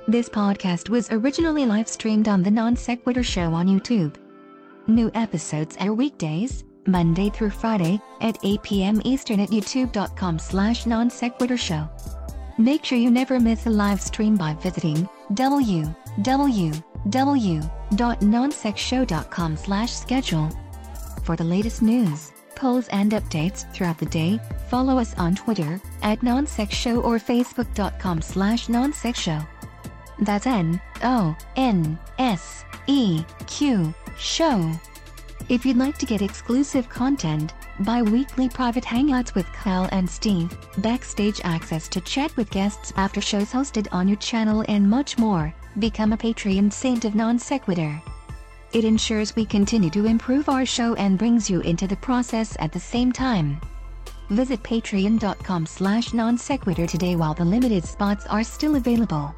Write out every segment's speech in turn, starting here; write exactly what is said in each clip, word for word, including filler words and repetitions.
This podcast was originally live-streamed on the Non Sequitur Show on YouTube. New episodes air weekdays, Monday through Friday, at eight p.m. Eastern at youtube.com slash non sequitur show. Make sure you never miss a live stream by visiting w w w dot non sec show dot com slash schedule. For the latest news, polls and updates throughout the day, follow us on Twitter, at nonsec show or facebook.com slash nonsec show. That's N O N S E Q show. If you'd like to get exclusive content, bi-weekly private hangouts with Kyle and Steve, backstage access to chat with guests after shows hosted on your channel and much more, become a Patreon saint of Non Sequitur. It ensures we continue to improve our show and brings you into the process at the same time. Visit patreon.com slash non sequitur today while the limited spots are still available.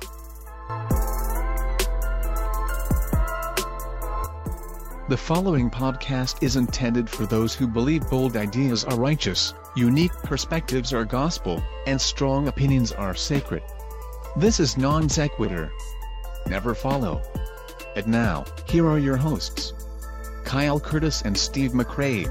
The following podcast is intended for those who believe bold ideas are righteous, unique perspectives are gospel, and strong opinions are sacred. This is Non Sequitur. Never follow. And now, here are your hosts, Kyle Curtis and Steve McRae.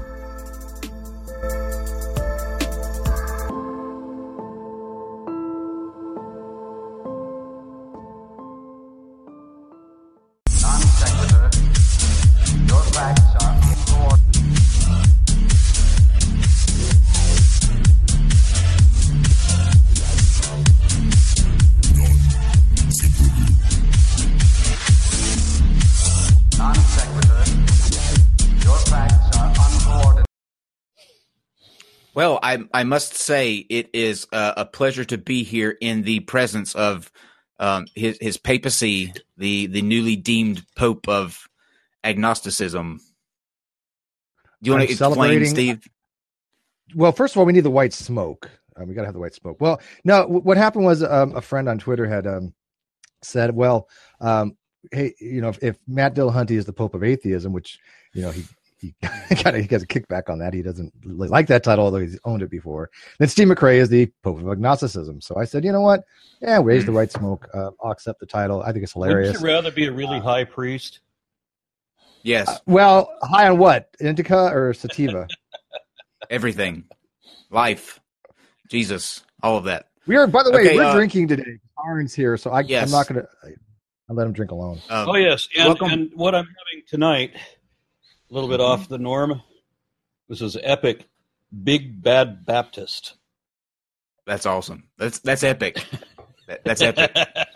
Well, I I must say it is a, a pleasure to be here in the presence of um, his his papacy, the the newly deemed Pope of agnosticism. Do you want to explain, Steve? Well, first of all, we need the white smoke. Um, we got to have the white smoke. Well, no, w- what happened was um, a friend on Twitter had um, said, well, um, hey, you know, if, if Matt Dillahunty is the Pope of atheism, which, you know, he He got a, he gets a kickback on that. He doesn't like that title, although he's owned it before. Then Steve McRae is the Pope of agnosticism. So I said, you know what? Yeah, raise the white smoke. Uh, I'll accept the title. I think it's hilarious. Would you rather be a really high priest? Yes. Uh, well, high on what? Indica or sativa? Everything. Life. Jesus. All of that. We are, by the way, okay, we're uh, drinking today. Aaron's here, so I, yes. I'm not going to – I let him drink alone. Um, oh, yes. And, welcome. and what I'm having tonight – a little bit off the norm. This is epic. Big Bad Baptist. That's awesome. That's that's epic. that, that's epic.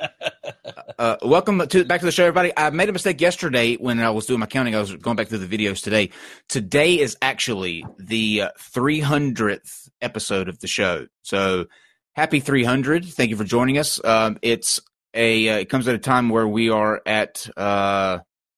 Uh, welcome to back to the show, everybody. I made a mistake yesterday when I was doing my counting. I was going back through the videos today. Today is actually the uh, three hundredth episode of the show. So happy three hundred. Thank you for joining us. Um, it's a uh, it comes at a time where we are at. Uh,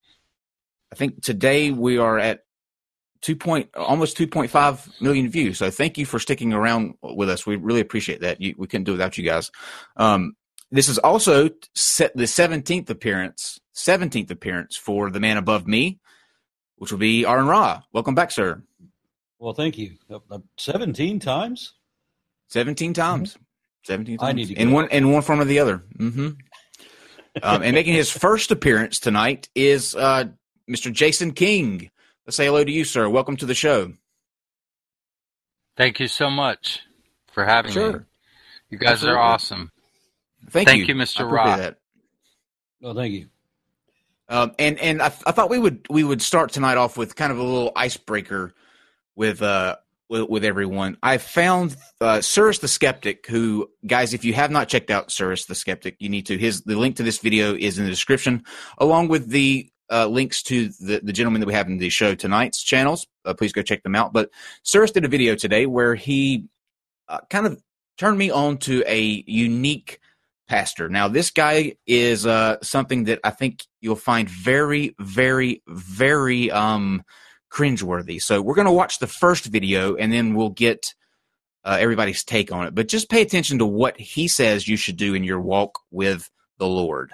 I think today we are at two point almost two point five million views. So thank you for sticking around with us. We really appreciate that. You, we couldn't do it without you guys. Um, this is also set the seventeenth appearance, seventeenth appearance for the man above me, which will be Aaron Ra. Welcome back, sir. Well, thank you. Seventeen times. Seventeen times. Mm-hmm. Seventeen times. I need to in go. one in one form or the other. Mm-hmm. um, and making his first appearance tonight is. Uh, Mister Jason King. Let's say hello to you, sir. Welcome to the show. Thank you so much for having sure. me. You guys Absolutely. Are awesome. Thank, thank you, you Mister I Rock. That. Well, thank you. Um, and and I, I thought we would we would start tonight off with kind of a little icebreaker with uh with, with everyone. I found uh, Cyrus the Skeptic, who, guys, if you have not checked out Cyrus the Skeptic, you need to. His the link to this video is in the description, along with the Uh, links to the, the gentleman that we have in the show tonight's channels. Uh, please go check them out. But Cyrus did a video today where he uh, kind of turned me on to a unique pastor. Now, this guy is uh, something that I think you'll find very, very, very um, cringeworthy. So we're going to watch the first video, and then we'll get uh, everybody's take on it. But just pay attention to what he says you should do in your walk with the Lord.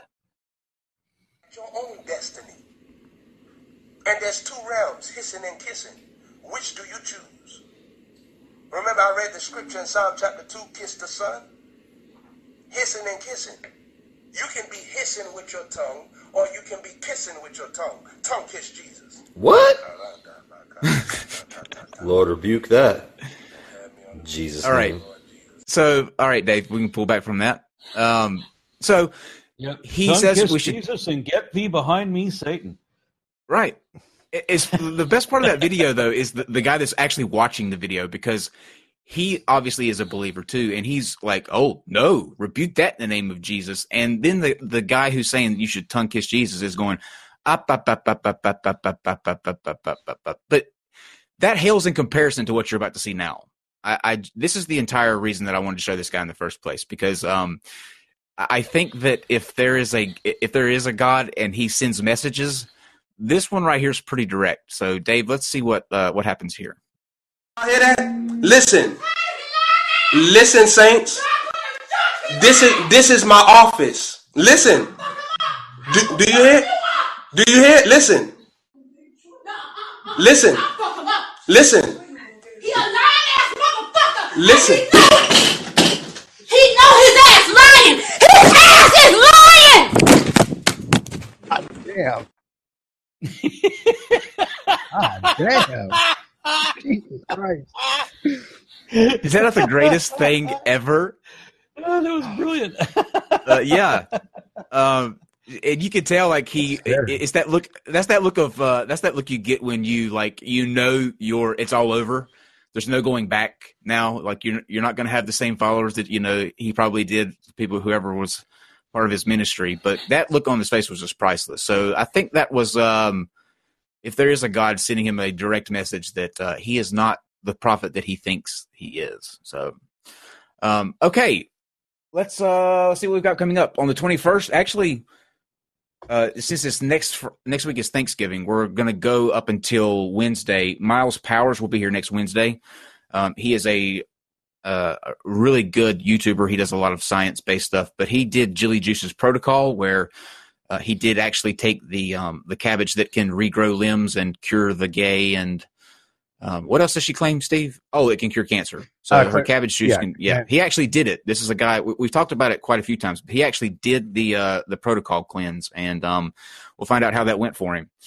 Your own destiny. And there's two realms, hissing and kissing. Which do you choose? Remember I read the scripture in Psalm chapter two, kiss the Son? Hissing and kissing. You can be hissing with your tongue, or you can be kissing with your tongue. Tongue kiss Jesus. What? Lord rebuke that. Jesus. All right. name. So, all right, Dave, we can pull back from that. Um, so Yep. he Tongue says kiss we should. Jesus and get thee behind me, Satan. Right. It- It's the best part of that video, though, is the, the guy that's actually watching the video, because he obviously is a believer too, and he's like, "Oh no, rebuke that in the name of Jesus." And then the the guy who's saying you should tongue kiss Jesus is going, up, up, up, up, up, up, up, up, up, up, up, up, up, up, up. But that hails in comparison to what you're about to see now. I, I this is the entire reason that I wanted to show this guy in the first place, because um, I think that if there is a if there is a God and he sends messages, this one right here is pretty direct. So, Dave, let's see what uh, what happens here. Hear that? Listen. Listen, saints. This is this is my office. Listen. Do, do you hear? Do you hear? Listen. Listen. Listen. He a lying ass motherfucker. Listen. He know his ass lying. His ass is lying. Damn. Ah, damn. Jesus Christ. Is that not the greatest thing ever? Oh, that was brilliant. Uh, yeah. Um, and you can tell, like, he it, it's that look. That's that look of uh, that's that look you get when you like you know you're it's all over. There's no going back now. Like you're you're not going to have the same followers that you know he probably did. People whoever was part of his ministry, but that look on his face was just priceless. So I think that was um, if there is a God sending him a direct message that uh, he is not the prophet that he thinks he is. So um, okay. Let's uh let's see what we've got coming up on the twenty-first. Actually, uh, since it's next next week is Thanksgiving, we're gonna go up until Wednesday. Miles Powers will be here next Wednesday. Um, he is a, uh, a really good YouTuber. He does a lot of science based stuff, but he did Jilly Juice's Protocol, where uh, he did actually take the um, the cabbage that can regrow limbs and cure the gay and. Um, what else does she claim, Steve? Oh, it can cure cancer. So Uh, her cabbage juice yeah, can, yeah, yeah. he actually did it. This is a guy, we, we've talked about it quite a few times, but he actually did the, uh, the protocol cleanse, and, um, we'll find out how that went for him.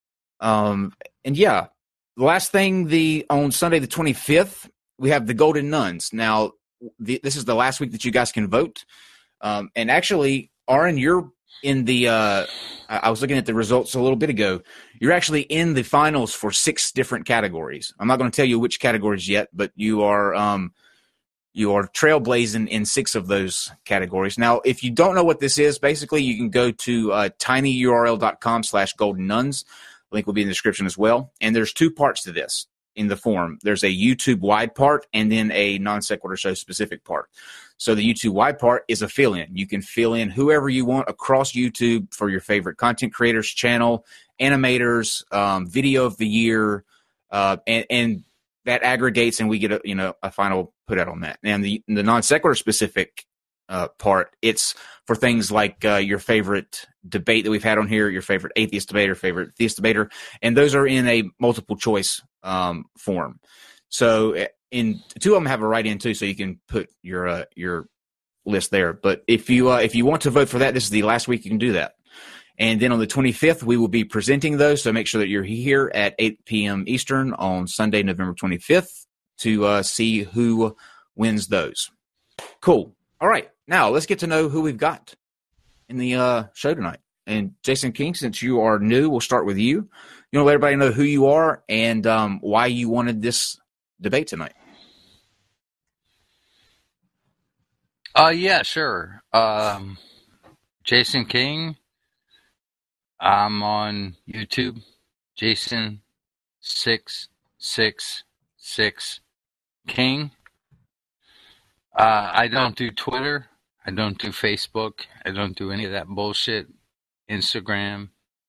Um, and yeah, the last thing, the, on Sunday, the twenty-fifth, we have the Golden Nuns. Now, the, this is the last week that you guys can vote. Um, and actually, Aaron, you're in the, uh, I was looking at the results a little bit ago. You're actually in the finals for six different categories. I'm not going to tell you which categories yet, but you are um, you are trailblazing in six of those categories. Now, if you don't know what this is, basically you can go to uh, tinyurl.com slash golden nuns. Link will be in the description as well. And there's two parts to this in the form. There's a YouTube-wide part and then a non-sequitur show specific part. So the YouTube-wide part is a fill-in. You can fill in whoever you want across YouTube for your favorite content creators channel, animators, um, video of the year, uh, and, and that aggregates, and we get a you know a final put out on that. And the the non-sequitur specific uh, part, it's for things like uh, your favorite debate that we've had on here, your favorite atheist debater, favorite theist debater, and those are in a multiple choice um, form. So in two of them have a write-in too, so you can put your uh, your list there. But if you uh, if you want to vote for that, this is the last week you can do that. And then on the twenty-fifth, we will be presenting those. So make sure that you're here at eight p.m. Eastern on Sunday, November twenty-fifth, to uh, see who wins those. Cool. All right. Now let's get to know who we've got in the uh, show tonight. And Jason King, since you are new, we'll start with you. You want to let everybody know who you are and um, why you wanted this debate tonight. Uh, yeah, sure. Um, Jason King. I'm on YouTube. Jason six six six King. Uh, I don't do Twitter. I don't do Facebook. I don't do any of that bullshit. Instagram.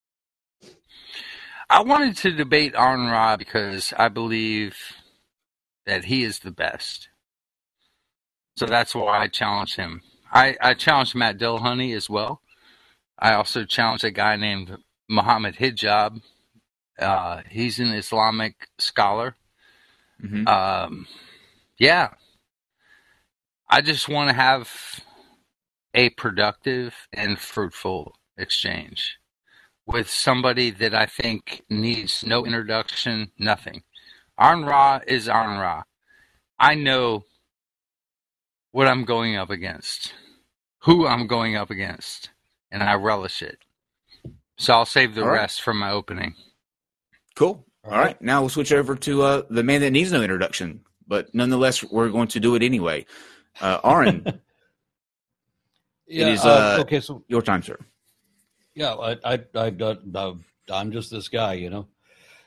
I wanted to debate Aaron Ra because I believe that he is the best. So that's why I challenged him. I, I challenged Matt Dillahunty as well. I also challenged a guy named Muhammad Hijab. Uh, he's an Islamic scholar. Mm-hmm. Um, yeah. I just want to have a productive and fruitful exchange with somebody that I think needs no introduction, nothing. Arn Ra is Arn Ra. I know what I'm going up against, who I'm going up against, and I relish it. So I'll save the All right. rest for my opening. Cool. All right. right. Now we'll switch over to uh, the man that needs no introduction, but nonetheless, we're going to do it anyway. Uh, Aaron, yeah, it is uh, uh, okay, so, your time, sir. Yeah, I, I, I, I, I'm just this guy, you know.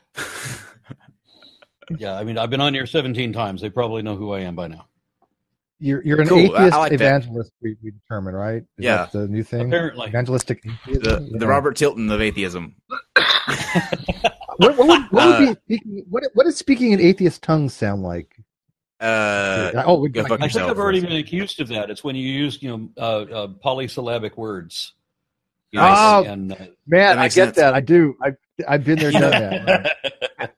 Yeah, I mean, I've been on here seventeen times. They probably know who I am by now. You're you're an Cool. atheist like evangelist. We, we determine, right? Is yeah, that the new thing. Apparently, evangelistic. Atheism? The yeah. the Robert Tilton of atheism. what, what, would, what uh, would be speaking? What what does speaking in atheist tongues sound like? Uh, oh, we, go like, fuck I yourself. think I've already been accused of that. It's when you use, you know, uh, uh, polysyllabic words. You Nice. Oh, know, and, uh, man, I get sense. that. I do. I I've been there, done that.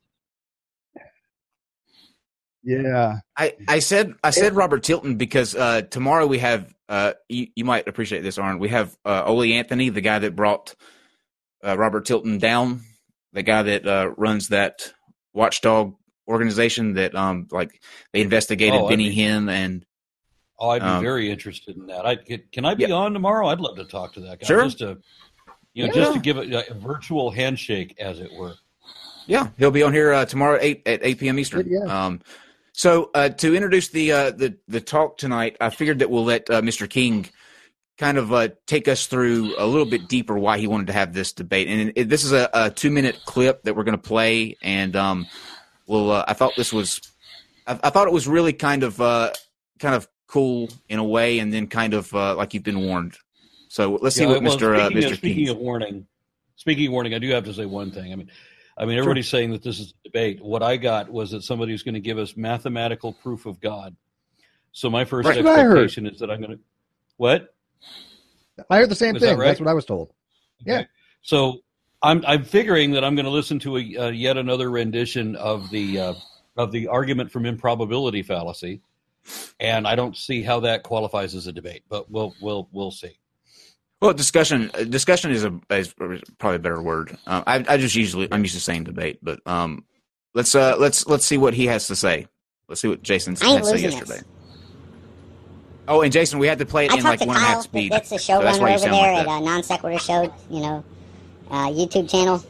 Yeah. I, I said I said Robert Tilton because uh, tomorrow we have uh, you, you might appreciate this, Arn. We have uh, Ole Anthony, the guy that brought uh, Robert Tilton down, the guy that uh, runs that watchdog organization that um like they investigated Oh, I'd Benny be- Hinn and oh, I'd be Um, very interested in that. I can I be yeah. on tomorrow? I'd love to talk to that guy. Sure. Just to, you know, Yeah. just to give it a virtual handshake, as it were. yeah, he'll be on here uh, tomorrow at eight at eight p.m. Eastern. Yeah. Um, so uh, to introduce the uh, the the talk tonight, I figured that we'll let uh, Mister King kind of uh, take us through a little bit deeper why he wanted to have this debate. And it, this is a, a two minute clip that we're going to play, and um, we'll. Uh, I thought this was, I, I thought it was really kind of uh, kind of cool in a way, and then kind of uh, like you've been warned. So let's see Yeah, what well, Mister Uh, speaking Mister Of, speaking King. of warning, speaking of warning, I do have to say one thing. I mean, I mean, everybody's saying that this is a debate. What I got was that somebody was going to give us mathematical proof of God. So my first Right. That's what I heard. expectation is that I'm going to what? I heard the same Was that thing. right? That's what I was told. Yeah. Okay. So I'm I'm figuring that I'm going to listen to a, uh, yet another rendition of the uh, of the argument from improbability fallacy, and I don't see how that qualifies as a debate. But we'll we'll we'll see. Well, discussion uh, discussion is a is probably a better word. Uh, I I just usually I'm used to saying debate, but um, let's uh let's let's see what he has to say. Let's see what Jason I ain't had to say losing yesterday. this. Oh, and Jason, we had to play it I in talked like to one and a half Kyle, speed. that's the So showrunner that's why you over sound there like at that. uh, Non Sequitur Show, you know, uh, YouTube channel.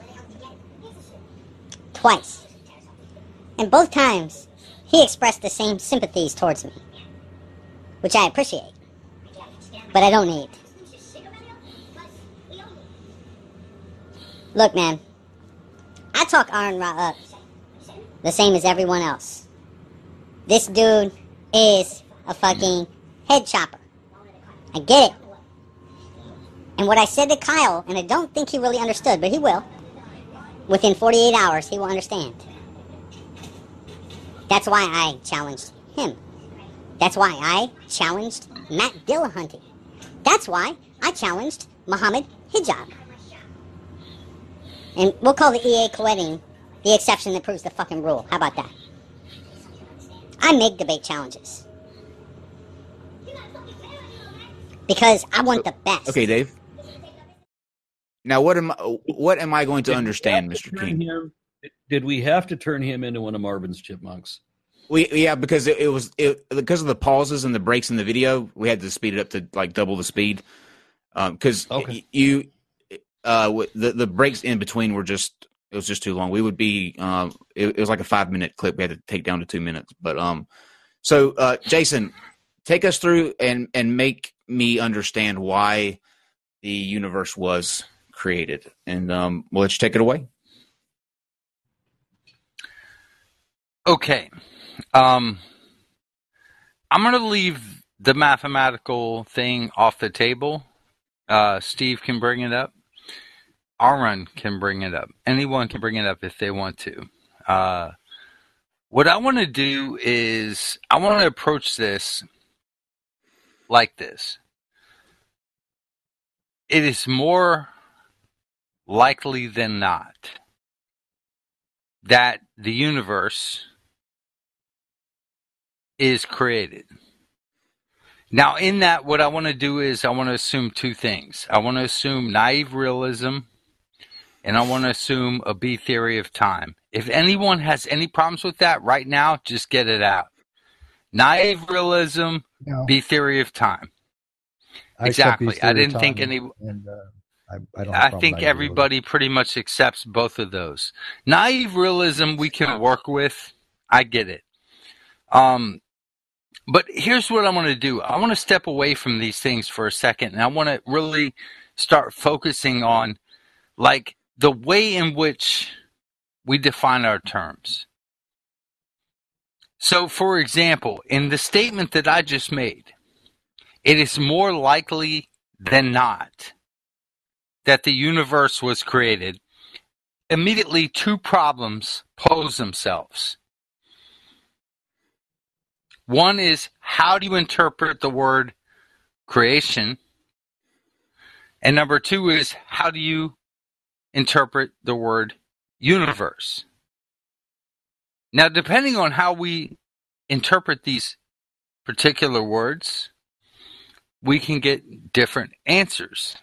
Twice. And both times, he expressed the same sympathies towards me, which I appreciate, but I don't need. Look, man, I talk Arn Ra up the same as everyone else. This dude is a fucking head chopper. I get it. And what I said to Kyle, and I don't think he really understood, but he will. Within forty-eight hours, he will understand. That's why I challenged him. That's why I challenged Matt Dillahunty. That's why I challenged Muhammad Hijab. And we'll call the E A co-editing the exception that proves the fucking rule. How about that? I make debate challenges. Because I want the best. Okay, Dave. Now, what am I, what am I going to Did we understand, have Mister to turn King? him- did we have to turn him into one of Marvin's chipmunks? We yeah, because it, it was it, because of the pauses and the breaks in the video, we had to speed it up to like double the speed. Because Okay. you uh w- the the breaks in between were just it was just too long. We would be um it, it was like a five minute clip. We had to take down to two minutes. But um, so uh, Jason, take us through and and make me understand why the universe was created, and um, we'll let you take it away. Okay. Um, I'm going to leave the mathematical thing off the table. Uh, Steve can bring it up. Aaron can bring it up. Anyone can bring it up if they want to. Uh, what I want to do is I want to approach this like this. It is more likely than not that the universe is created. Now, in that, what I want to do is I want to assume two things. I want to assume naive realism, and I want to assume a B theory of time. If anyone has any problems with that right now, just get it out. Naive realism, No. B theory of time. I accept B Exactly. theory I of didn't time, think any. And, uh, I, I don't. have a I problem think with naive everybody pretty much accepts both of those. Naive realism we can work with. I get it. Um, but here's what I want to do. I want to step away from these things for a second, and I want to really start focusing on, like, the way in which we define our terms. So, for example, in the statement that I just made, it is more likely than not that the universe was created. Immediately, two problems pose themselves. One is, how do you interpret the word creation? And number two is, how do you interpret the word universe? Now, depending on how we interpret these particular words, we can get different answers.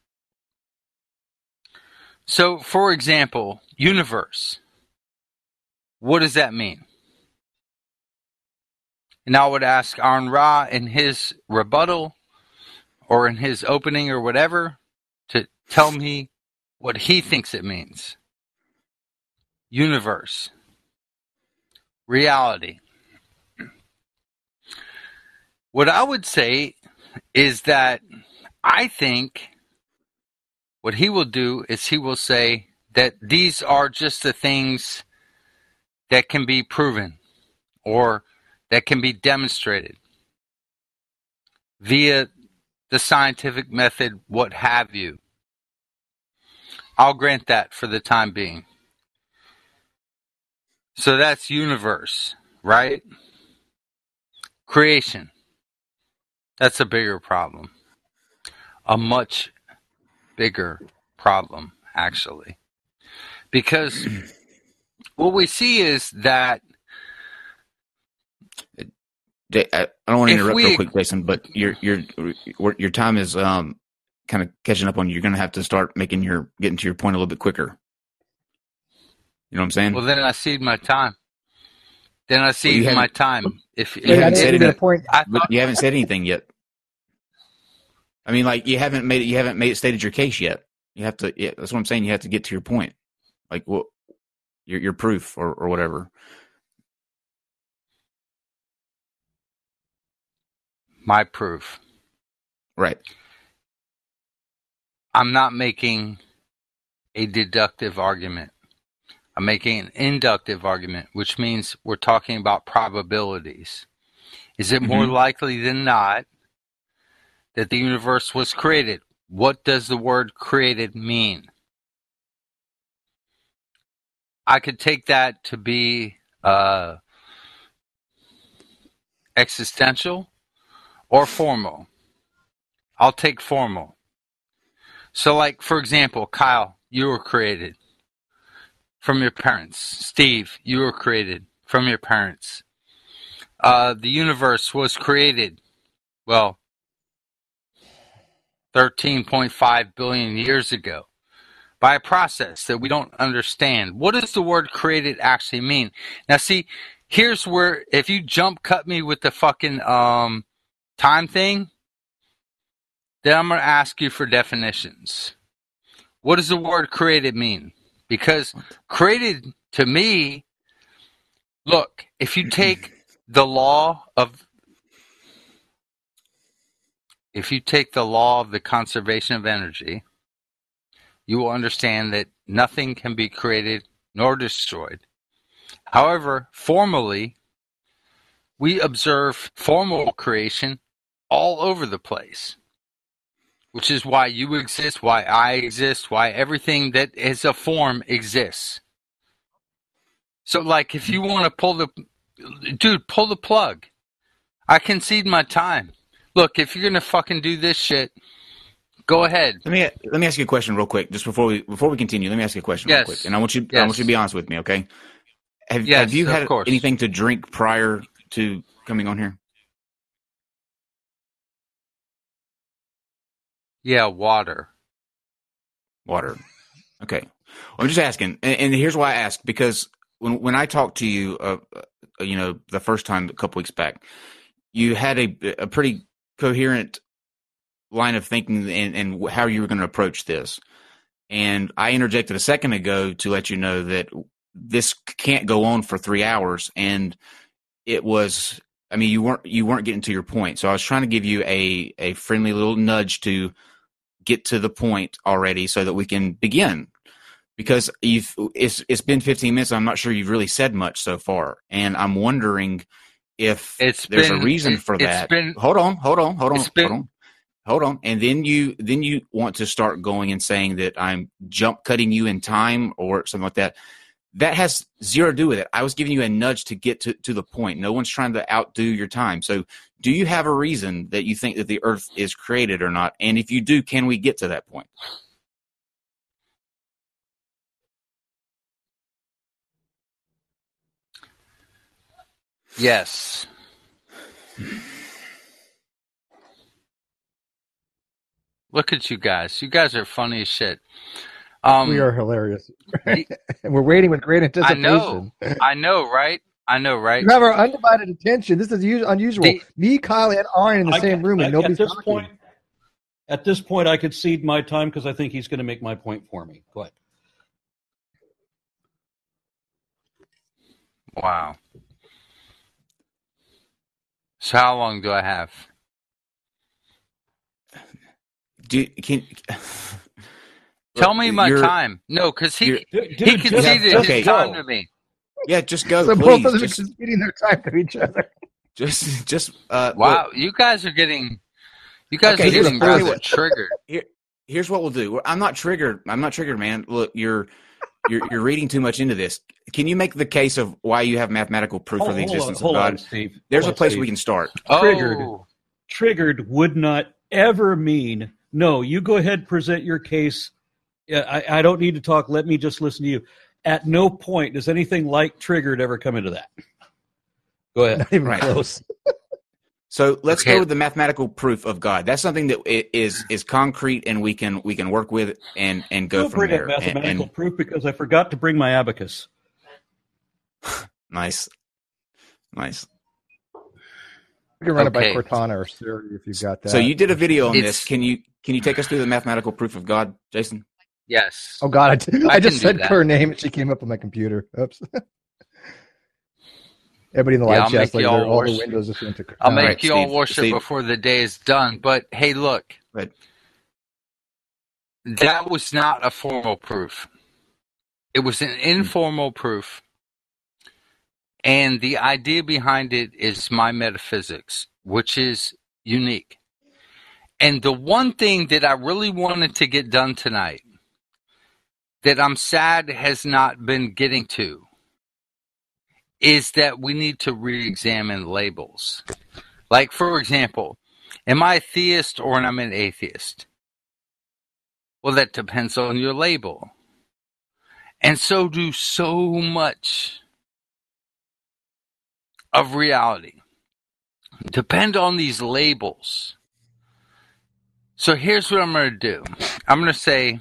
So, for example, universe. What does that mean? And I would ask Aaron Ra in his rebuttal or in his opening or whatever to tell me what he thinks it means. Universe. Reality. What I would say is that I think what he will do is he will say that these are just the things that can be proven or that can be demonstrated via the scientific method, what have you. I'll grant that for the time being. So that's universe, right? Creation. That's a bigger problem. A much bigger problem, actually. Because what we see is that I don't want to If interrupt we- real quick, Jason, but your your your time is um kind of catching up on you. You're going to have to start making your getting to your point a little bit quicker. You know what I'm saying? well, then I cede my time. Then I cede haven't- my time. If, you if haven't I didn't said get a it, point. I but thought, you haven't said anything yet. I mean, like you haven't made it. You haven't made it stated your case yet. You have to. Yeah, that's what I'm saying. You have to get to your point, like what your your proof or or whatever. my proof. Right. I'm not making a deductive argument. I'm making an inductive argument, which means we're talking about probabilities. Is it more Mhm. likely than not that the universe was created? What does the word created mean? I could take that to be uh, existential or formal. I'll take formal. So, like, for example, Kyle, you were created from your parents. Steve, you were created from your parents. Uh, the universe was created, well, thirteen point five billion years ago by a process that we don't understand. What does the word created actually mean? Now, see, here's where, if you jump cut me with the fucking um, time thing, then I'm going to ask you for definitions. What does the word created mean? Because created, to me, look, if you take the law of, if you take the law of the conservation of energy, you will understand that nothing can be created nor destroyed. However, formally, we observe formal creation all over the place, which is why you exist, why I exist, why everything that is a form exists. So, like, if you want to pull the, dude, pull the plug. I concede my time. Look, if you're gonna fucking do this shit, go ahead. Let me let me ask you a question real quick, just before we before we continue. Let me ask you a question Yes. real quick, and I want you I Yes. want you to be honest with me, okay? Have Yes, Have you of had course. anything to drink prior to coming on here? Yeah, water. Water. Okay. Well, I'm just asking, and, and here's why I ask, because when when I talked to you, uh, uh, you know, the first time a couple weeks back, you had a a pretty coherent line of thinking and, and how you were going to approach this. And I interjected a second ago to let you know that this can't go on for three hours. And it was, I mean, you weren't you weren't getting to your point. So I was trying to give you a a friendly little nudge to get to the point already, so that we can begin. Because you've it's it's been fifteen minutes. I'm not sure you've really said much so far, and I'm wondering if It's there's been- a reason it- for it's that. been- hold on, hold on, hold on, it's been- hold on, hold on, and then you then you want to start going and saying that I'm jump cutting you in time or something like that. That has zero to do with it. I was giving you a nudge to get to, to the point. No one's trying to outdo your time. So, do you have a reason that you think that the Earth is created or not? And if you do, can we get to that point? Yes. Look at you guys. You guys are funny as shit. Um, we are hilarious. And we're waiting with great I anticipation. know. I know, right? I know, right? You have our undivided attention. This is us- unusual. The- Me, Kyle, and Arn in the I- same room, I- and nobody's at this talking. point, at this point, I could cede my time because I think he's going to make my point for me. Go ahead. Wow. So how long do I have? Do can Tell me my You're- time. No, because he you're- he Dude, just- conceded okay. his time to me. Yeah, just go, So both please. of them are Just, conceding their time to each other. just, just. Uh, Wow, look, you guys are getting, you guys Okay, are here's getting the first rather one. triggered. Here, here's what we'll do. I'm not triggered. I'm not triggered, man. Look, you're, you're, you're reading too much into this. Can you make the case of why you have mathematical proof Hold, for the hold on, existence hold of God? on, Steve. There's Hold a on, place Steve. we can start. Triggered. Oh, Triggered would not ever mean, no, you go ahead, present your case. Yeah, I, I don't need to talk. Let me just listen to you. At no point does anything like triggered ever come into that. Go ahead. Not even Right. close. So let's Okay. go with the mathematical proof of God. That's something that i- is is concrete, and we can we can work with and and go Don't from bring there. up mathematical And, and proof because I forgot to bring my abacus. nice, nice. You can run Okay. it by Cortana or Siri if you've got that. So you did a video on It's- this. Can you can you take us through the mathematical proof of God, Jason? yes. Oh God, I, t- I I just can said do that. her name and she came up on my computer. Oops. Everybody in the Yeah, live I'll chat's make like you all they're- all the worship. windows just went to. I'll Cortana. make right, you all Steve, worship Steve. before the day is done. But hey, look, But that was not a formal proof. It was an informal proof. And the idea behind it is my metaphysics, which is unique. And the one thing that I really wanted to get done tonight that I'm sad has not been getting to is that we need to re-examine labels. Like, for example, am I a theist or am I an atheist? Well, that depends on your label. And so do so much of reality. Depend on these labels. So here's what I'm going to do. I'm going to say,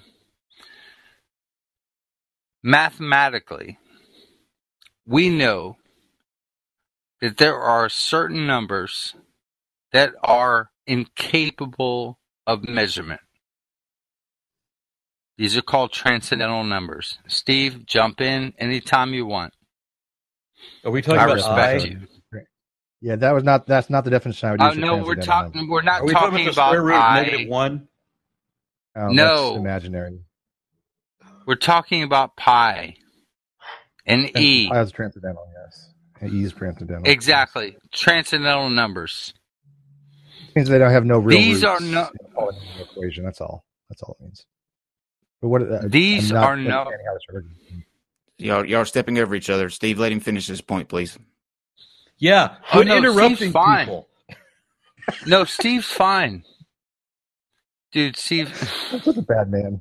mathematically, we know that there are certain numbers that are incapable of measurement. These are called transcendental numbers. Steve, jump in anytime you want. Are we talking I about respect I? you. Yeah, that was not. That's not the definition I would Oh use. for no, we're transcendental talking. number. We're not Are we talking, talking about the about square root of I. negative one? Oh, No. that's imaginary. We're talking about pi and e. Pi is transcendental. Yes, and E is transcendental. Exactly, transcendental numbers. It means they don't have no real. These roots are no- in the polynomial equation. That's all. That's all it means. But what? Uh, These I'm not are no- understanding how this works. y'all y'all are stepping over each other. Steve, let him finish his point, please. Yeah. Oh, Quit no, interrupting Steve's fine. people. No, Steve's fine, dude. Steve, I'm such a bad man.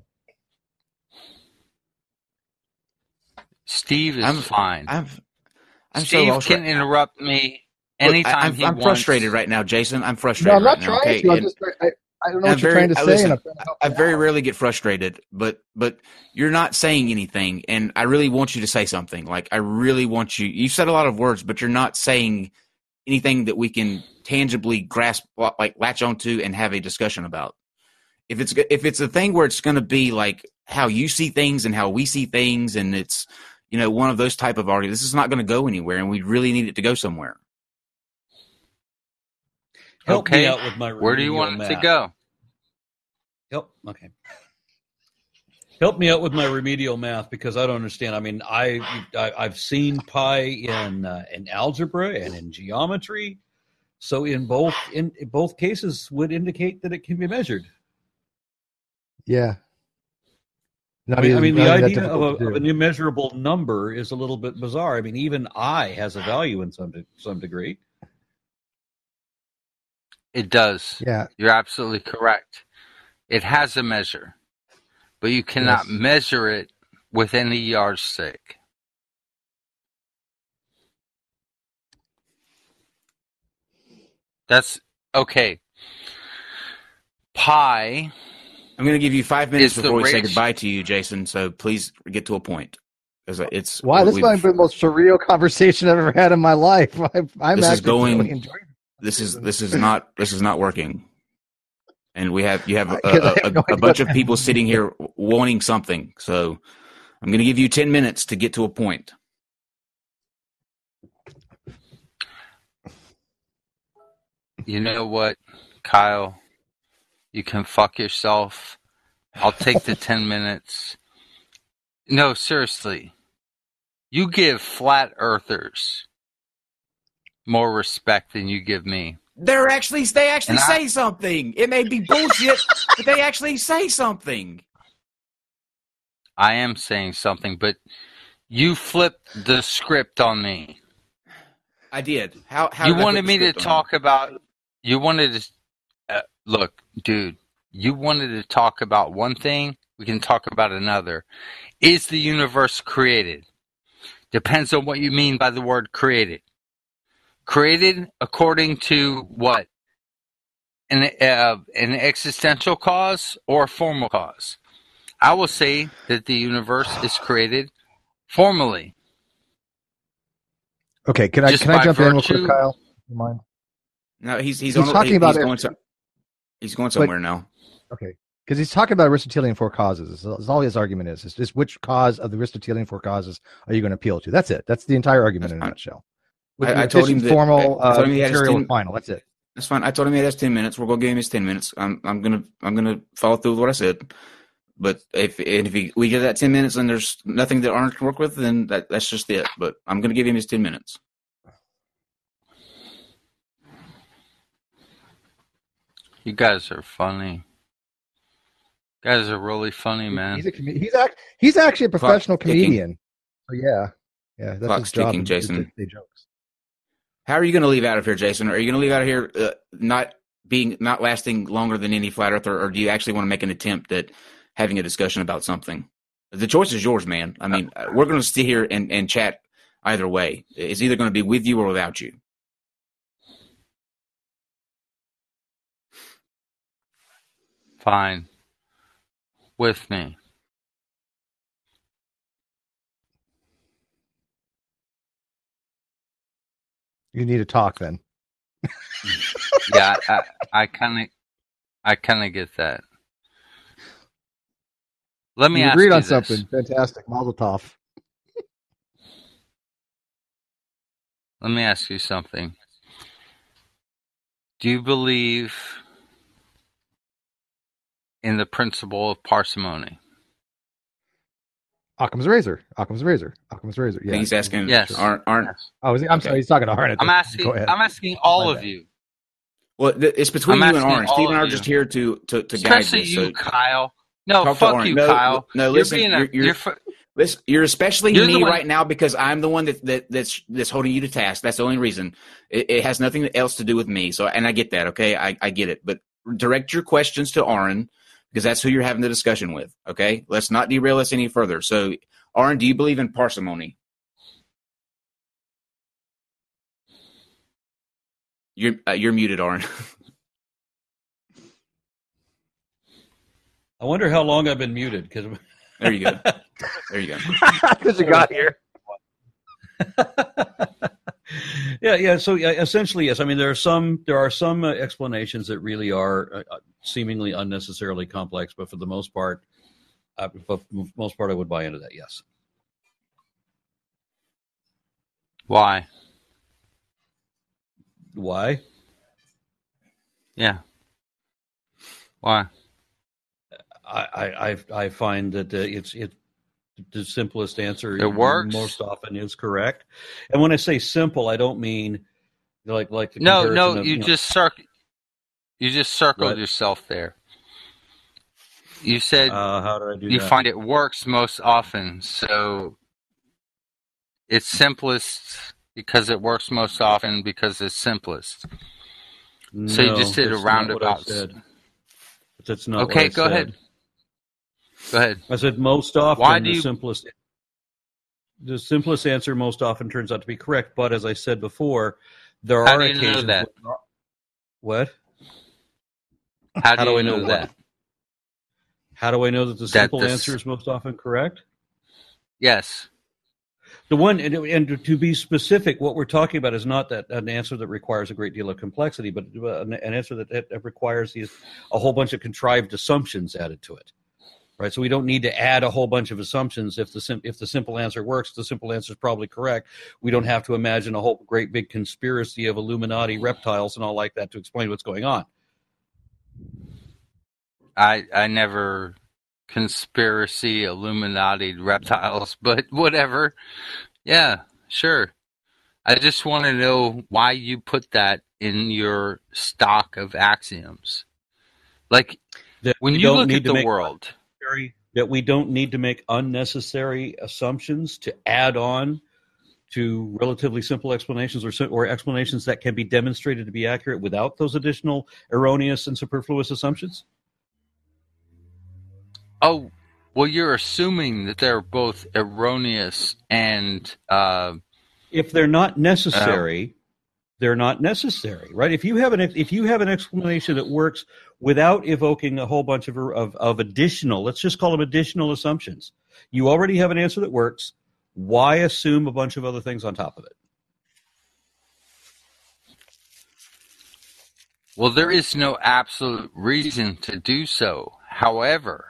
Steve is I'm fine. I'm I'm Steve so lost can right- interrupt me Look, anytime I, I'm, he I'm wants. frustrated right now, Jason. I'm frustrated. No, I'm not right now, trying okay? to. I'm And- just. I, I don't know I what you're very- trying to I- say. listen, and I'm trying to help I you very out. rarely get frustrated, but but you're not saying anything, and I really want you to say something. Like I really want you. You said a lot of words, but you're not saying anything that we can tangibly grasp, like latch onto, and have a discussion about. If it's if it's a thing where it's going to be like how you see things and how we see things, and it's you know one of those type of arguments, this is not going to go anywhere, and we really need it to go somewhere. Help Okay. me out with my Where do you remedial want it to math. go? Help. Okay. Help me out with my remedial math because I don't understand. I mean, I, I I've seen pi in uh, in algebra and in geometry, so in both in, in both cases would indicate that it can be measured. Yeah. Not I mean, I even- mean the not even that idea of, difficult a, to of do. an immeasurable number is a little bit bizarre. I mean, even I has a value in some de- some degree. It does. Yeah. You're absolutely correct. It has a measure, but you cannot Yes. measure it with any yardstick. That's okay. Pi. I'm going to give you five minutes Is the before we say ratio- goodbye to you, Jason. So please get to a point, because it's Why? This we- might be the most surreal conversation I've ever had in my life. I'm, I'm This is actually going- really enjoying it. This is this is not this is not working, and we have you have a, Because I a, have no a, a idea bunch what of people sitting here wanting something. So I'm going to give you ten minutes to get to a point. You know what, Kyle? You can fuck yourself. I'll take the ten minutes. No, seriously. You give flat earthers more respect than you give me. They're actually they actually And I- say something. It may be bullshit, but they actually say something. I am saying something, but you flipped the script on me. I did. How how You did I wanted flip me the to script on talk about. You wanted to uh, look, dude. You wanted to talk about one thing. We can talk about another. Is the universe created? Depends on what you mean by the word created. Created according to what? An uh, an existential cause or a formal cause? I will say that the universe is created formally. Okay, can I Just can I by jump in real virtue- quick, Kyle? You mind? No, he's he's, He's on, talking he- about he's it- going to, he's going somewhere now. Okay, because he's talking about Aristotelian four causes. That's all his argument is. It's just which cause of the Aristotelian four causes are you going to appeal to? That's it. That's the entire argument in a nutshell. With I- I the told him efficient, that- formal, I uh, told him he had his material, ten- and final. That's it. That's fine. I told him he has ten minutes. We're gonna give him his ten minutes. I'm I'm gonna I'm gonna follow through with what I said. But if and if he, we get that ten minutes and there's nothing that Arnold can work with, then that, that's just it. But I'm gonna give him his ten minutes. You guys are funny. You guys are really funny, man. He's a com- he's act- he's actually a professional ticking. comedian. So yeah, yeah, that's Clock's his job. ticking, is to Jason. say jokes. How are you gonna leave out of here, Jason? Are you gonna leave out of here uh, not being not lasting longer than any flat earther, or do you actually want to make an attempt at having a discussion about something? The choice is yours, man. I mean, uh, we're gonna sit here and, and chat either way. It's either gonna be with you or without you. Fine. With me. You need to talk then. Yeah, I, I kind of, I kind of get that. Let me You ask agreed you on this. something. Fantastic. Mazel tov. Let me ask you something. Do you believe in the principle of parsimony? Occam's razor. Occam's razor. Occam's razor. I Yeah. think he's asking. Yes. Aren't, aren't Oh, is he? I'm Okay. sorry. He's talking to Arnett. I'm asking. Go ahead. I'm asking all My of bad. you, well, th- it's between I'm you and asking Orange. all Steve and I of are you. just here to to, to guide especially this. you, So Kyle. No, talk to fuck Orange. you, No, Kyle. no, you're listen, being a. you're- you're- you're fu- listen, you're especially You're the me one- right now because I'm the one that, that that's that's holding you to task. That's the only reason. It, it has nothing else to do with me. So, and I get that. Okay, I, I get it. But direct your questions to Aaron because that's who you're having the discussion with. Okay, let's not derail us any further. So, Aaron, do you believe in parsimony? You're uh, you're muted, Aaron. I wonder how long I've been muted. Cause there you go. There you go. Because you got here. yeah, yeah. So yeah, essentially, yes. I mean, there are some there are some uh, explanations that really are uh, seemingly unnecessarily complex, but for the most part, uh, for the most part, I would buy into that. Yes. Why? Why? Yeah. Why? I I I find that uh, it's it the simplest answer. It works most often is correct. And when I say simple, I don't mean like like the no no. of, you, you know, just circ- You just circled what? yourself there. You said uh, how do I do you that? find it works most often, so it's simplest because it works most often because it's simplest. No, so you just did a that's not what I roundabout. said. That's not Okay, what I go said. ahead. Go ahead. I said most often Why do the you... simplest the simplest answer most often turns out to be correct. But as I said before, there How are do you occasions. know that? When... What? How do, How do you I know, know that? that? How do I know that the That simple this- answer is most often correct? Yes. The one, and, and to be specific, what we're talking about is not that an answer that requires a great deal of complexity, but an, an answer that, that requires these, a whole bunch of contrived assumptions added to it. Right, so we don't need to add a whole bunch of assumptions. If the sim- if the simple answer works, the simple answer is probably correct. We don't have to imagine a whole great big conspiracy of Illuminati reptiles and all like that to explain what's going on. I I never conspiracy Illuminati reptiles, but whatever. Yeah, sure. I just want to know why you put that in your stock of axioms. Like That when we you don't look need at to the make world, that we don't need to make unnecessary assumptions to add on to relatively simple explanations or sim- or explanations that can be demonstrated to be accurate without those additional erroneous and superfluous assumptions. oh, well, you're assuming that they're both erroneous and uh, If they're not necessary, they're not necessary, right? If you have an if you have an explanation that works without evoking a whole bunch of of, of additional, let's just call them additional assumptions, you already have an answer that works. Why assume a bunch of other things on top of it? well, there is no absolute reason to do so. However,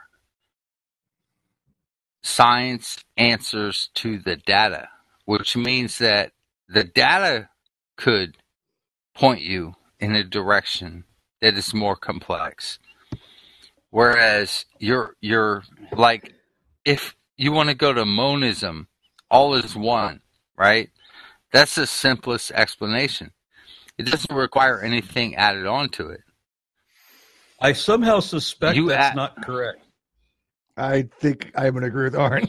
science answers to the data, which means that the data could point you in a direction that is more complex. Whereas you're you're like, if you want to go to monism, all is one, right? That's the simplest explanation. It doesn't require anything added on to it. I somehow suspect You that's add- not correct. I think I'm going to agree with Arn.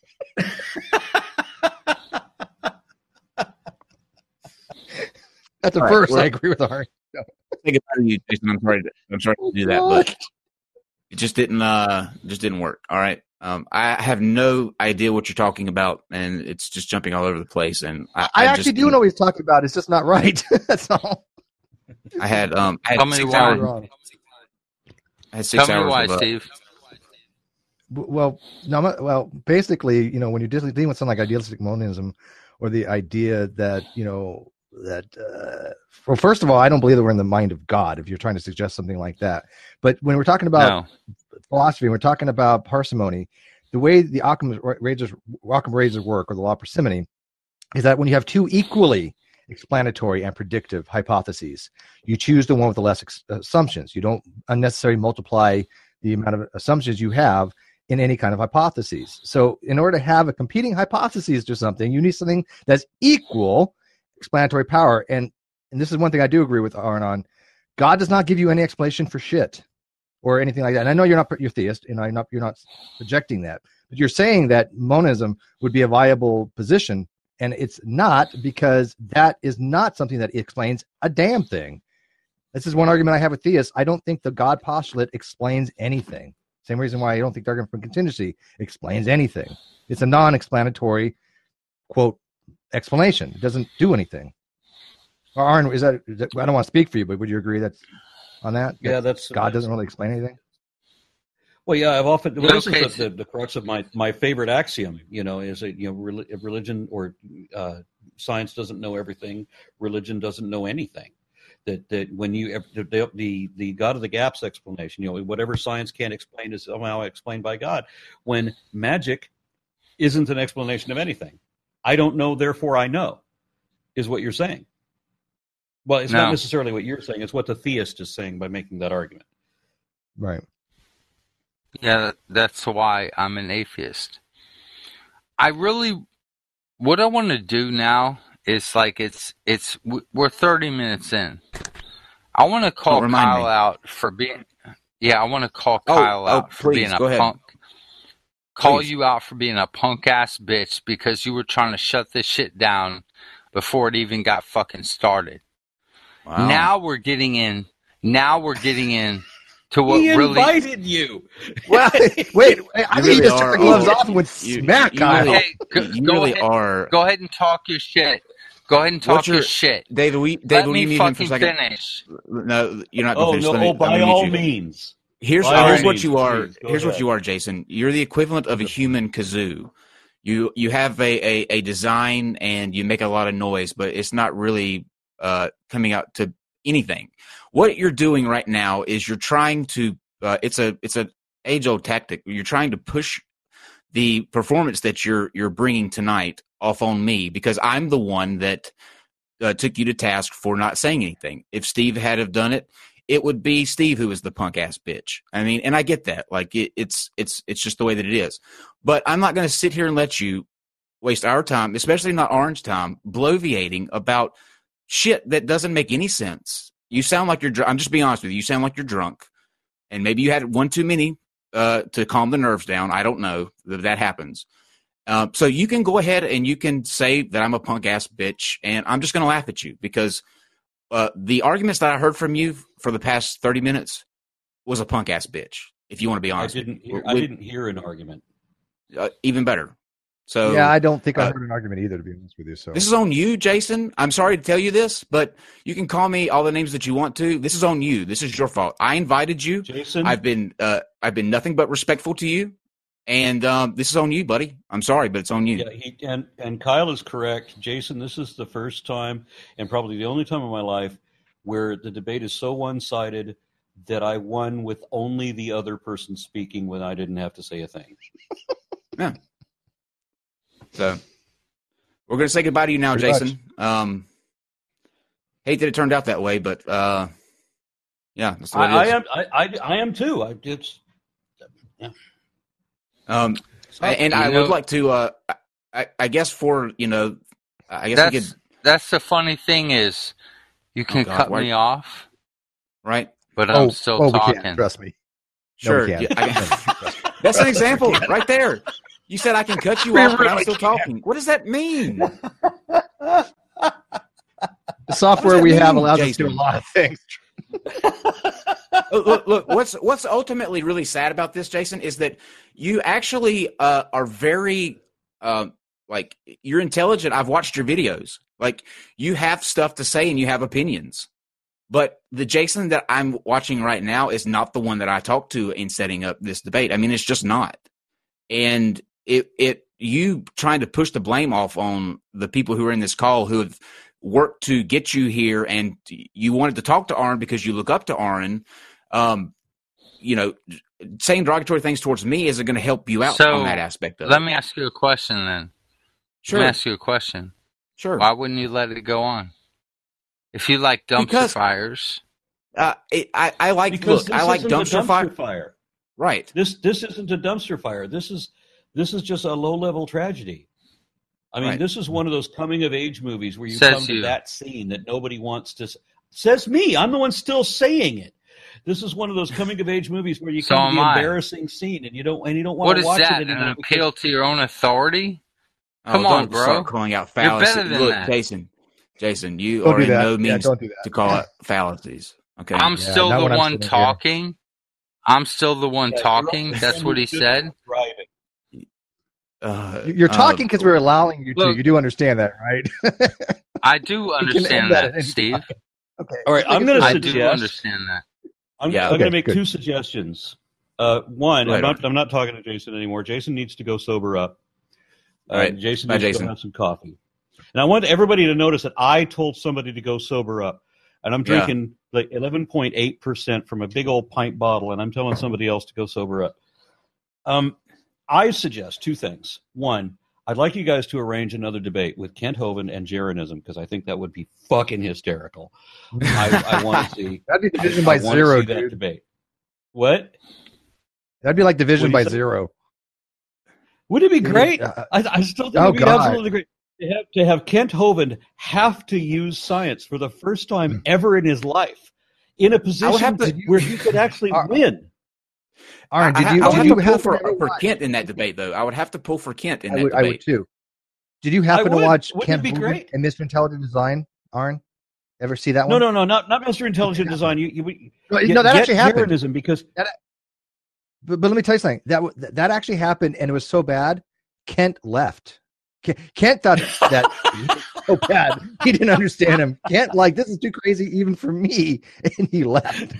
That's a All right, first. well- I agree with Arn. No. Think about you, Jason. I'm sorry. To, I'm sorry to do that, but it just didn't. Uh, just didn't work. All right. Um, I have no idea what you're talking about, and it's just jumping all over the place. And I, I, I actually just, do know what he's talking about. It's just not right. That's all. I had um, I had Tell me six why. hours. Wrong. I had six Tell me hours. why, of, uh, Steve. Well, no, I'm not- well, basically, you know, when you're dealing with something like idealistic monism, or the idea that, you know, that, uh, well, first of all, I don't believe that we're in the mind of God, if you're trying to suggest something like that. But when we're talking about No. philosophy, we're talking about parsimony, the way the Occam razors, Occam razors work, or the law of parsimony, is that when you have two equally explanatory and predictive hypotheses, you choose the one with the less ex- assumptions. You don't unnecessarily multiply the amount of assumptions you have in any kind of hypotheses. So in order to have a competing hypothesis to something, you need something that's equal explanatory power. And and this is one thing I do agree with Arn on. God does not give you any explanation for shit or anything like that. And I know you're not you're theist, and I'm not you're not projecting that, but you're saying that monism would be a viable position, and it's not, because that is not something that explains a damn thing. This is one argument I have with theists. I don't think the God postulate explains anything. Same reason why I don't think the argument from contingency explains anything. It's a non-explanatory, quote, explanation. It doesn't do anything. Or Arn, is that, is that? I don't want to speak for you, but would you agree that's on that? Yeah, that that's God doesn't really explain anything. Well, yeah, I've often. Well, this Okay, is the, the, the crux of my, my favorite axiom. You know, is that you know rel- religion or uh, science doesn't know everything. Religion doesn't know anything. That that when you the, the the God of the gaps explanation, you know, whatever science can't explain is somehow explained by God. When magic isn't an explanation of anything, I don't know, therefore I know, is what you're saying. Well, it's No. not necessarily what you're saying; it's what the theist is saying by making that argument. Right. Yeah, that's why I'm an atheist. I really, what I want to do now is like it's it's we're thirty minutes in. I want to call Oh, remind Kyle me. out for being. Yeah, I want to call Oh, Kyle oh, out for please, being a go ahead. punk. Call Please. you out for being a punk ass bitch because you were trying to shut this shit down before it even got fucking started. Wow. Now we're getting in. Now we're getting in to what He really. invited you. Well, wait. I think really he just are- took the gloves oh, off and went you- smack you Kyle. really- Hey, go, you go really ahead, are. Go ahead and talk your shit. Go ahead and talk What's your your shit. David? We, David, Let will me you mute him for fucking a second? finish. No, you're not going to Oh finish. no! Let me- Oh, let by me mute all you. means. Here's By all here's what means, you are. please, go Here's what ahead. you are, Jason. You're the equivalent of a human kazoo. You you have a, a, a design and you make a lot of noise, but it's not really uh, coming out to anything. What you're doing right now is you're trying to. Uh, it's a it's a age old tactic. You're trying to push the performance that you're you're bringing tonight off on me because I'm the one that uh, took you to task for not saying anything. If Steve had have done it, it would be Steve who was the punk ass bitch. I mean, and I get that. Like it, it's it's it's just the way that it is. But I'm not going to sit here and let you waste our time, especially not Orange time, bloviating about shit that doesn't make any sense. You sound like you're. Dr- I'm just being honest with you. You sound like you're drunk, and maybe you had one too many uh, to calm the nerves down. I don't know that that happens. Uh, so you can go ahead and you can say that I'm a punk ass bitch, and I'm just going to laugh at you because uh, the arguments that I heard from you for the past thirty minutes was a punk ass bitch. If you want to be I honest, didn't. Hear, With- I didn't hear an argument. uh, even better. So yeah, I don't think I uh, heard an argument either, to be honest with you. So this is on you, Jason. I'm sorry to tell you this, but you can call me all the names that you want to. This is on you. This is your fault. I invited you. Jason, I've been uh, I've been nothing but respectful to you, and um, this is on you, buddy. I'm sorry, but it's on you. yeah, he, and and Kyle is correct. Jason, this is the first time and probably the only time in my life where the debate is so one-sided that I won with only the other person speaking when I didn't have to say a thing. Yeah. So we're going to say goodbye to you now, Pretty Jason. Um, hate that it turned out that way, but uh, yeah, that's the way I, it is. I am. I, I, I am too. I it's yeah. Um, and I You know- would like to, uh, I, I guess for you know, I guess we That's could, that's the funny thing is, you can Oh, God, cut why- me off, right? but oh, I'm still oh, we talking. can't. Trust me. Sure. No, we yeah, can't. I- that's an example right there. You said I can cut you We off, but I'm really still talking. What does that mean? The software that we have mean, allows us to do a Jason? lot of things. look, look, look, what's what's ultimately really sad about this, Jason, is that you actually uh, are very uh, like you're intelligent. I've watched your videos. Like you have stuff to say and you have opinions. But the Jason that I'm watching right now is not the one that I talked to in setting up this debate. I mean, it's just not. And it it you trying to push the blame off on the people who are in this call who have worked to get you here, and you wanted to talk to Aaron because you look up to Aaron. Um, you know, saying derogatory things towards me isn't going to help you out So, on that aspect of Let it. me ask you a question then. Sure, Let me ask you a question. sure. Why wouldn't you let it go on? If you like dumpster Because- fires, Uh, it, I I like Because look. this I like isn't a dumpster fire. fire. Right. This this isn't a dumpster fire. This is this is just a low level tragedy. I mean, Right. this is one of those coming of age movies where you Says come to you. that scene that nobody wants to. s- Says me. I'm the one still saying it. This is one of those coming of age movies where you So come to am the I. embarrassing scene and you don't and you don't want what to is watch that? it An anymore. because- appeal to your own authority? Oh, Come don't on, bro. Start calling out You're fallacies. better than Look, that. Jason. Jason, you Don't are do in that. no Yeah, means don't do that. to call out fallacies. Okay. I'm Yeah, still not the when I'm one sitting here. talking. I'm still the one Yeah, you're talking. also- That's and what you're he just said. driving. Uh, You're uh, talking because we're allowing you to. Look- You do understand that, right? I do You can understand end that that, at any Steve. Okay. All right, Just making I'm gonna sure. I suggest- do understand that. I'm, Yeah, I'm okay, going to make good. two suggestions. Uh, one, Right I'm not. on. I'm not talking to Jason anymore. Jason needs to go sober up. Uh, All right. Jason Bye, needs Jason. to go have some coffee. And I want everybody to notice that I told somebody to go sober up, and I'm Yeah. drinking like eleven point eight percent from a big old pint bottle, and I'm telling somebody else to go sober up. Um, I suggest two things. One, I'd like you guys to arrange another debate with Kent Hovind and Jeranism because I think that would be fucking hysterical. I, I want to see. That'd be division I by wanna zero, see that dude. debate. What? That'd be like division What'd you by say? zero. Would it be great? Uh, I, I still think oh, it'd be God. absolutely great. To have, to have Kent Hovind have to use science for the first time ever in his life in a position have to- where he could actually Uh, win. Aaron, I, did you, I would did have you to pull happen for, to ever for watch- Kent in that debate, though. I would have to pull for Kent in I that would, I debate. would too. Did you happen I would. to watch Wouldn't Kent it be Hovind great? and Mister Intelligent Design, Aaron? Ever see that No, one? no, no, not not Mister Intelligent Design. You, you, you No, get, no, that get actually happened. Jeranism because But, but let me tell you something. That w- that actually happened, and it was so bad. Kent left. Ke- Kent thought that he was so bad. He didn't understand him. Kent, like, this is too crazy even for me, and he left.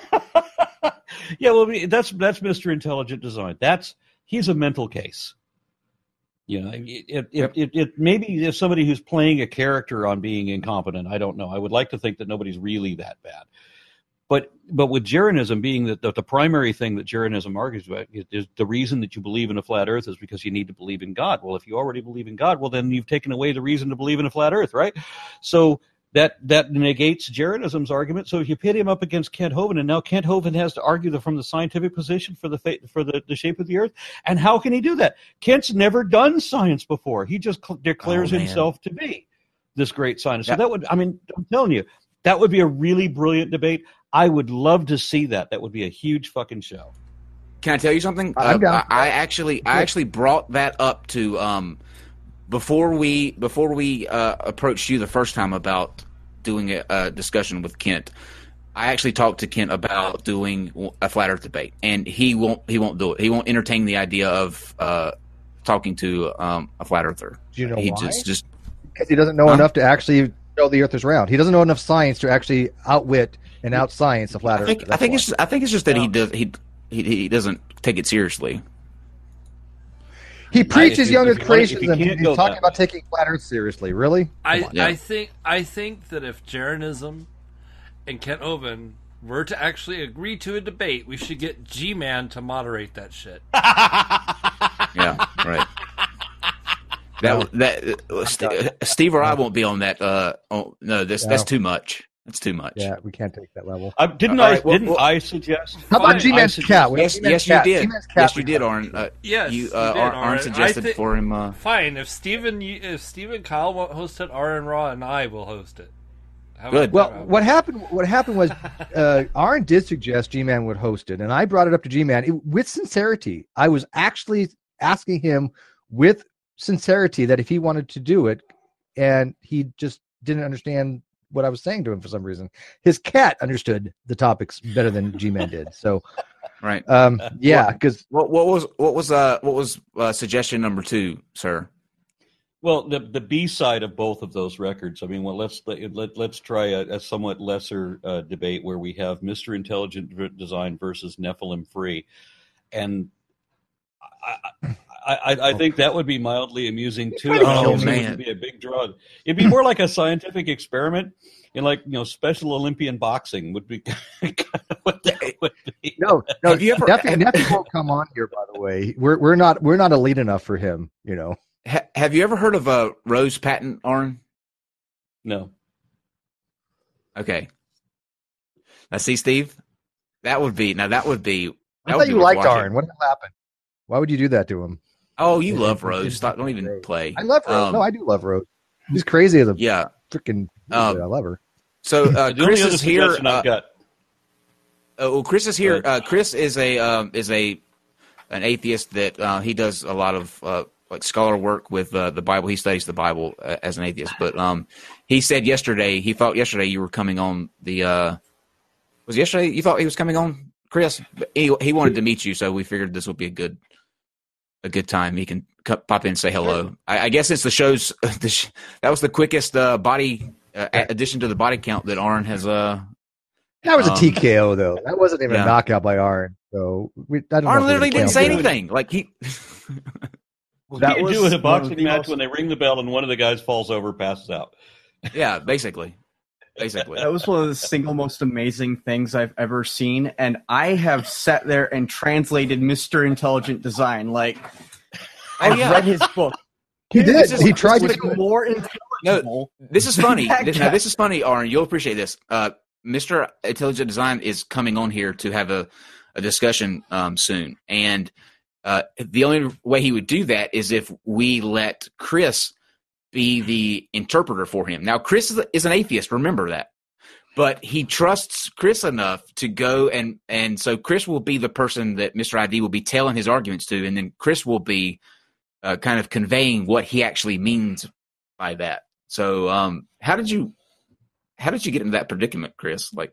yeah, well, that's that's Mister Intelligent Design. That's he's a mental case. You know, it it, Yep. it, it maybe if somebody who's playing a character on being incompetent. I don't know. I would like to think that nobody's really that bad. But but with Jeranism being that the, the primary thing that Jeranism argues about is, is the reason that you believe in a flat Earth is because you need to believe in God. Well, if you already believe in God, well then you've taken away the reason to believe in a flat Earth, right? So that that negates Jeranism's argument. So if you pit him up against Kent Hovind, and now Kent Hovind has to argue the, from the scientific position for the fa- for the, the shape of the Earth, and how can he do that? Kent's never done science before. He just cl- declares Oh, man. himself to be this great scientist. Yeah. So that would, I mean, I'm telling you, that would be a really brilliant debate. I would love to see that. That would be a huge fucking show. Can I tell you something? I'm Uh, down. I, I actually, I actually brought that up to um, before we before we uh, approached you the first time about doing a, a discussion with Kent. I actually talked to Kent about doing a flat Earth debate, and he won't. He won't do it. He won't entertain the idea of uh, talking to um, a flat earther. Do you know he why? just just Because he doesn't know Huh? enough to actually know the Earth is round. He doesn't know enough science to actually outwit and outscience the flat I Earth. think I think it's I think it's just that he does he, he he doesn't take it seriously. he preaches if you- young if Earth you wanna- if you creationism. can't and go He's talking that about way. taking flat Earth seriously. Really? I, Come on. Yeah. I think I think that if Jeranism and Kent Hovind were to actually agree to a debate, we should get G-Man to moderate that shit. Yeah, right. That that uh, St- Steve or I won't be on that. Uh, oh, no, this that's No. too much. That's too much. Yeah, we can't take that level. I, didn't All I? right, well- didn't well- I suggest? How about Fine, G-Man's I suggest- cat? We have Yes, G-Man's yes, you cat. did. G-Man's cat Yes, you we did, have. Arn. Uh, Yes, you, you uh, did, Arn, Arn. Arn I suggested thi- for him. Uh, Fine, if Steven, if Steven Kyle won't host it, Aaron Raw and I will host it. How Good. about Well, that? what happened? What happened was, uh, Aaron did suggest G-Man would host it, and I brought it up to G-Man it, with sincerity. I was actually asking him with sincerity that if he wanted to do it, and he just didn't understand what I was saying to him for some reason. His cat understood the topics better than G-Man did. So, right. um, yeah, because What what was what was uh what was uh, suggestion number two, sir? Well, the the B side of both of those records. I mean, well, let's let, let let's try a, a somewhat lesser uh, debate where we have Mister Intelligent v- Design versus Nephilim Free, and I, I, I, I think that would be mildly amusing too. I Oh, don't think it man. would be a big draw. It'd be more like a scientific experiment, in like you know, Special Olympian boxing would be kind of what that would be. no, no, Have you ever- Nephi, have- Nephi won't come on here. By the way, we're we're not we're not elite enough for him. You know. Ha- have you ever heard of a Rose patent, Arn? No. Okay. Now, see, Steve, that would be now that would be. That I would thought be you worth liked watching. Aaron. What happened? Why would you do that to him? Oh, you It- love it- Rose. it's Stop, don't even great. play. I love Rose. Um, no, I do love Rose. She's crazy as a Yeah. freaking. Um, I love her. So uh, The only Chris other is here. suggestion I've Uh, got. Uh, well, Chris is here. Go Uh, Chris is a um, is a an atheist that uh, he does a lot of uh, like scholar work with uh, the Bible. He studies the Bible uh, as an atheist. But um, he said yesterday he thought yesterday you were coming on the. Uh, was it yesterday you thought he was coming on, Chris? He he wanted to meet you, so we figured this would be a good a good time. He can c- pop in and say hello. I, I guess it's the show's the sh- that was the quickest uh, body uh, addition to the body count that Arn has. Uh, That was a um, T K O though. That wasn't even yeah. a knockout by Aaron. So we, I don't Arn know. literally didn't say anything. Like he. What That do you was do in a one boxing of the match most- when they ring the bell and one of the guys falls over, passes out? Yeah, basically, basically. That was one of the single most amazing things I've ever seen, and I have sat there and translated Mister Intelligent Design. Like, Oh, I've yeah. read his book. He did. This is- he tried this to. is- More intelligible. No, this is funny. That This, guy- now, this is funny, Arn. You'll appreciate this. Uh, Mister Intelligent Design is coming on here to have a, a discussion um, soon, and uh, the only way he would do that is if we let Chris be the interpreter for him. Now, Chris is, is an atheist. Remember that. But he trusts Chris enough to go and and so Chris will be the person that Mister I D will be telling his arguments to, and then Chris will be uh, kind of conveying what he actually means by that. So, um, how did you how did you get into that predicament, Chris? Like,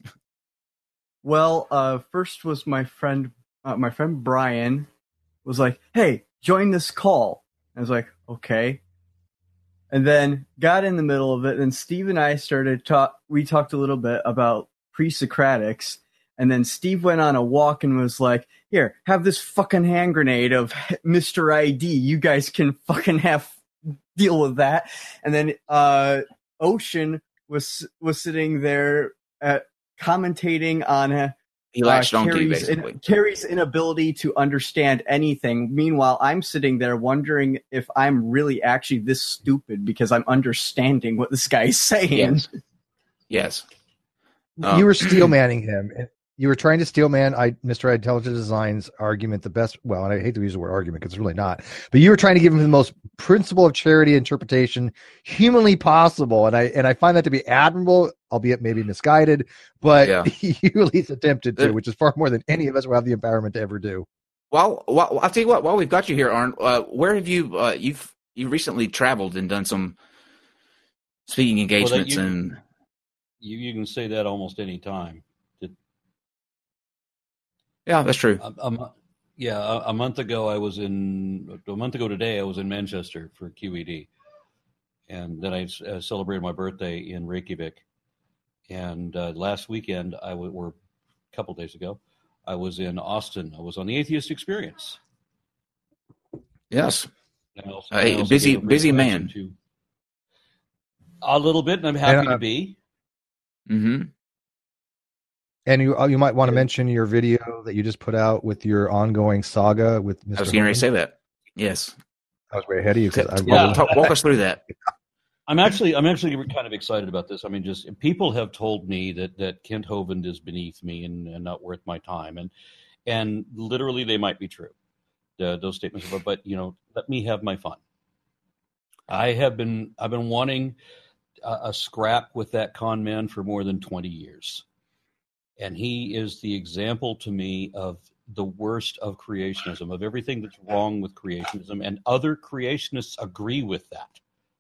Well, uh, first was my friend, uh, my friend Brian was like, "Hey, join this call." I was like, "Okay," and then got in the middle of it. And Steve and I started talk. We talked a little bit about pre-Socratics, and then Steve went on a walk and was like, "Here, have this fucking hand grenade of Mister I D. You guys can fucking have deal with that." And then uh, Ocean was was sitting there at. commentating on uh, he latched uh, on to you, Carrie's, basically. in, Carrie's inability to understand anything. Meanwhile, I'm sitting there wondering if I'm really actually this stupid because I'm understanding what this guy is saying. Yes. Yes. Um, you were steel manning him. You were trying to steel man I, Mister Intelligent Design's argument the best. Well, and I hate to use the word argument because it's really not. But you were trying to give him the most principle of charity interpretation humanly possible, and I and I find that to be admirable, albeit maybe misguided. But Yeah. you at least attempted to, Uh, which is far more than any of us will have the empowerment to ever do. Well, well, I'll tell you what. While we've got you here, Arn, uh, where have you? Uh, you've you recently traveled and done some speaking engagements, you- and You you can say that almost any time. yeah, that's true. A, a, mo- yeah, a, a month ago I was in. A month ago today I was in Manchester for Q E D, and then I uh, celebrated my birthday in Reykjavik. And uh, last weekend I w- or a couple days ago I was in Austin. I was on the Atheist Experience. Yes, And I also- Uh, I also busy, gave a busy presentation man. to- a little bit, and I'm happy And, uh, to be. Mm-hmm. And you you might want to mention your video that you just put out with your ongoing saga with Mister I was getting ready to Hogan. say that. Yes. I was way ahead of you because I Yeah. Walk, talk, walk us through that. I'm actually, I'm actually kind of excited about this. I mean, just people have told me that that Kent Hovind is beneath me and, and not worth my time, and and literally they might be true. Uh, those statements, but, but you know, let me have my fun. I have been, I've been wanting a, a scrap with that con man for more than twenty years, and he is the example to me of the worst of creationism, of everything that's wrong with creationism, and other creationists agree with that.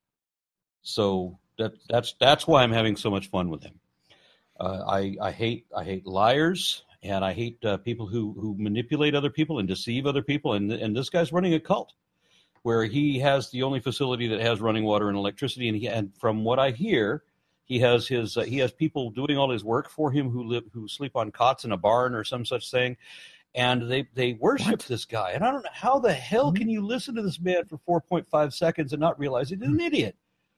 So that that's that's why I'm having so much fun with him. Uh, I I hate I hate liars, and I hate uh, people who who manipulate other people and deceive other people. And and this guy's running a cult where he has the only facility that has running water and electricity. And he and from what I hear, he has his uh, he has people doing all his work for him who live who sleep on cots in a barn or some such thing. And they, they worship what? this guy. And I don't know how the hell can you listen to this man for four point five seconds and not realize he's an idiot.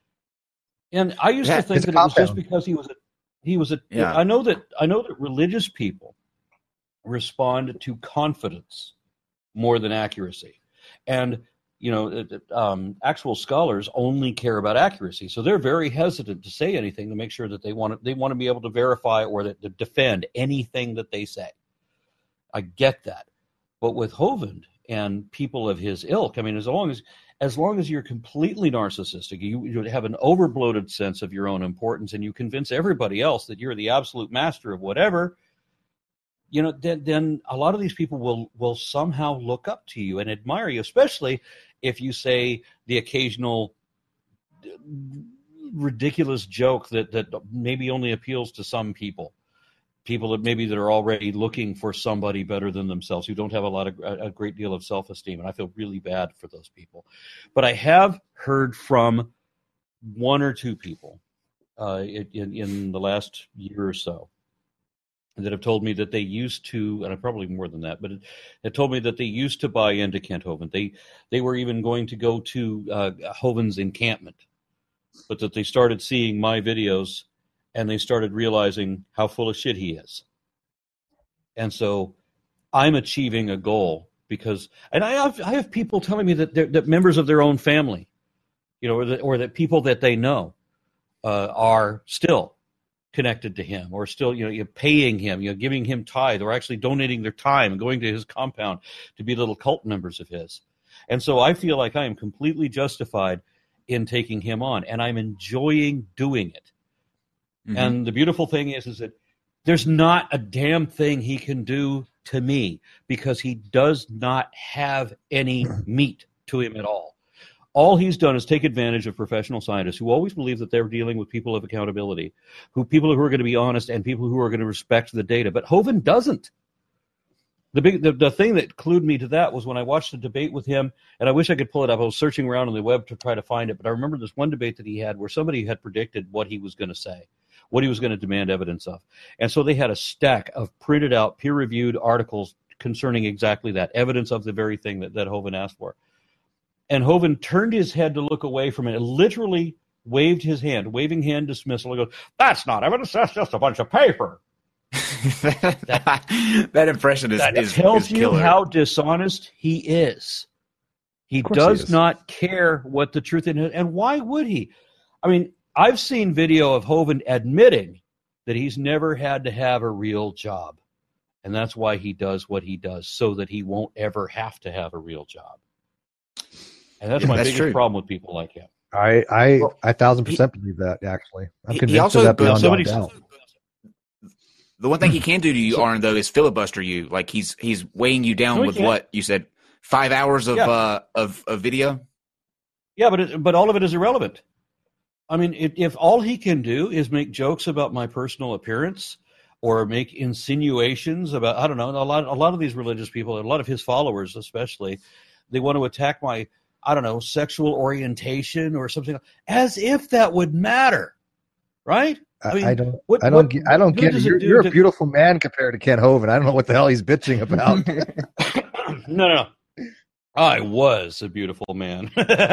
And I used Yeah, to think it's a that it was just compound. because he was a, he was a, Yeah. I know that, I know that religious people respond to confidence more than accuracy. And, you know, it- it, um, actual scholars only care about accuracy. So they're very hesitant to say anything to make sure that they want to, they want to be able to verify or that, to defend anything that they say. I get that. But with Hovind and people of his ilk, I mean, as long as as long as you're completely narcissistic, you, you have an overbloated sense of your own importance, and you convince everybody else that you're the absolute master of whatever, you know, then, then a lot of these people will will somehow look up to you and admire you, especially if you say the occasional ridiculous joke that, that maybe only appeals to some people. People that maybe that are already looking for somebody better than themselves, who don't have a lot of a great deal of self-esteem, and I feel really bad for those people. But I have heard from one or two people uh, in in the last year or so that have told me that they used to, and probably more than that, but it, it told me that they used to buy into Kent Hovind. They they were even going to go to uh, Hovind's encampment, but that they started seeing my videos and they started realizing how full of shit he is. And so I'm achieving a goal because, and I have I have people telling me that they're, that members of their own family, you know, or that, or that people that they know uh, are still connected to him, or still, you know, you're paying him, you know, giving him tithe, or actually donating their time and going to his compound to be little cult members of his. And so I feel like I am completely justified in taking him on, and I'm enjoying doing it. Mm-hmm. And the beautiful thing is, is that there's not a damn thing he can do to me because he does not have any meat to him at all. All he's done is take advantage of professional scientists who always believe that they're dealing with people of accountability, who people who are going to be honest and people who are going to respect the data. But Hovind doesn't. The big the, the thing that clued me to that was when I watched the debate with him, and I wish I could pull it up. I was searching around on the web to try to find it, but I remember this one debate that he had where somebody had predicted what he was going to say, what he was going to demand evidence of. And so they had a stack of printed out, peer-reviewed articles concerning exactly that, evidence of the very thing that, that Hovind asked for. And Hovind turned his head to look away from it and literally waved his hand, waving hand dismissal. He goes, "That's not evidence. That's just a bunch of paper." that, that impression is, that is tells is you killer. how dishonest he is. He does he is. not care what the truth is. And why would he? I mean, I've seen video of Hovind admitting that he's never had to have a real job. And that's why he does what he does, so that he won't ever have to have a real job. And that's Yeah, my that's biggest true. problem with people like him. I I Well, I thousand percent believe that. Actually, I'm he- he convinced also- of that beyond somebody- doubt. The one thing he can do to you, Arn, though, is filibuster you. Like he's he's weighing you down No, he with can't. what you said, five hours of Yeah. uh, of of video. Yeah, but it, but all of it is irrelevant. I mean, if, if all he can do is make jokes about my personal appearance or make insinuations about, I don't know, a lot a lot of these religious people, a lot of his followers especially, they want to attack my, I don't know, sexual orientation or something, as if that would matter, right? I, mean, I don't. what- I don't. what get, I don't good get it. does it You're, do you're to- a beautiful man compared to Ken Hovind. I don't know what the hell he's bitching about. No, no, no. I was a beautiful man.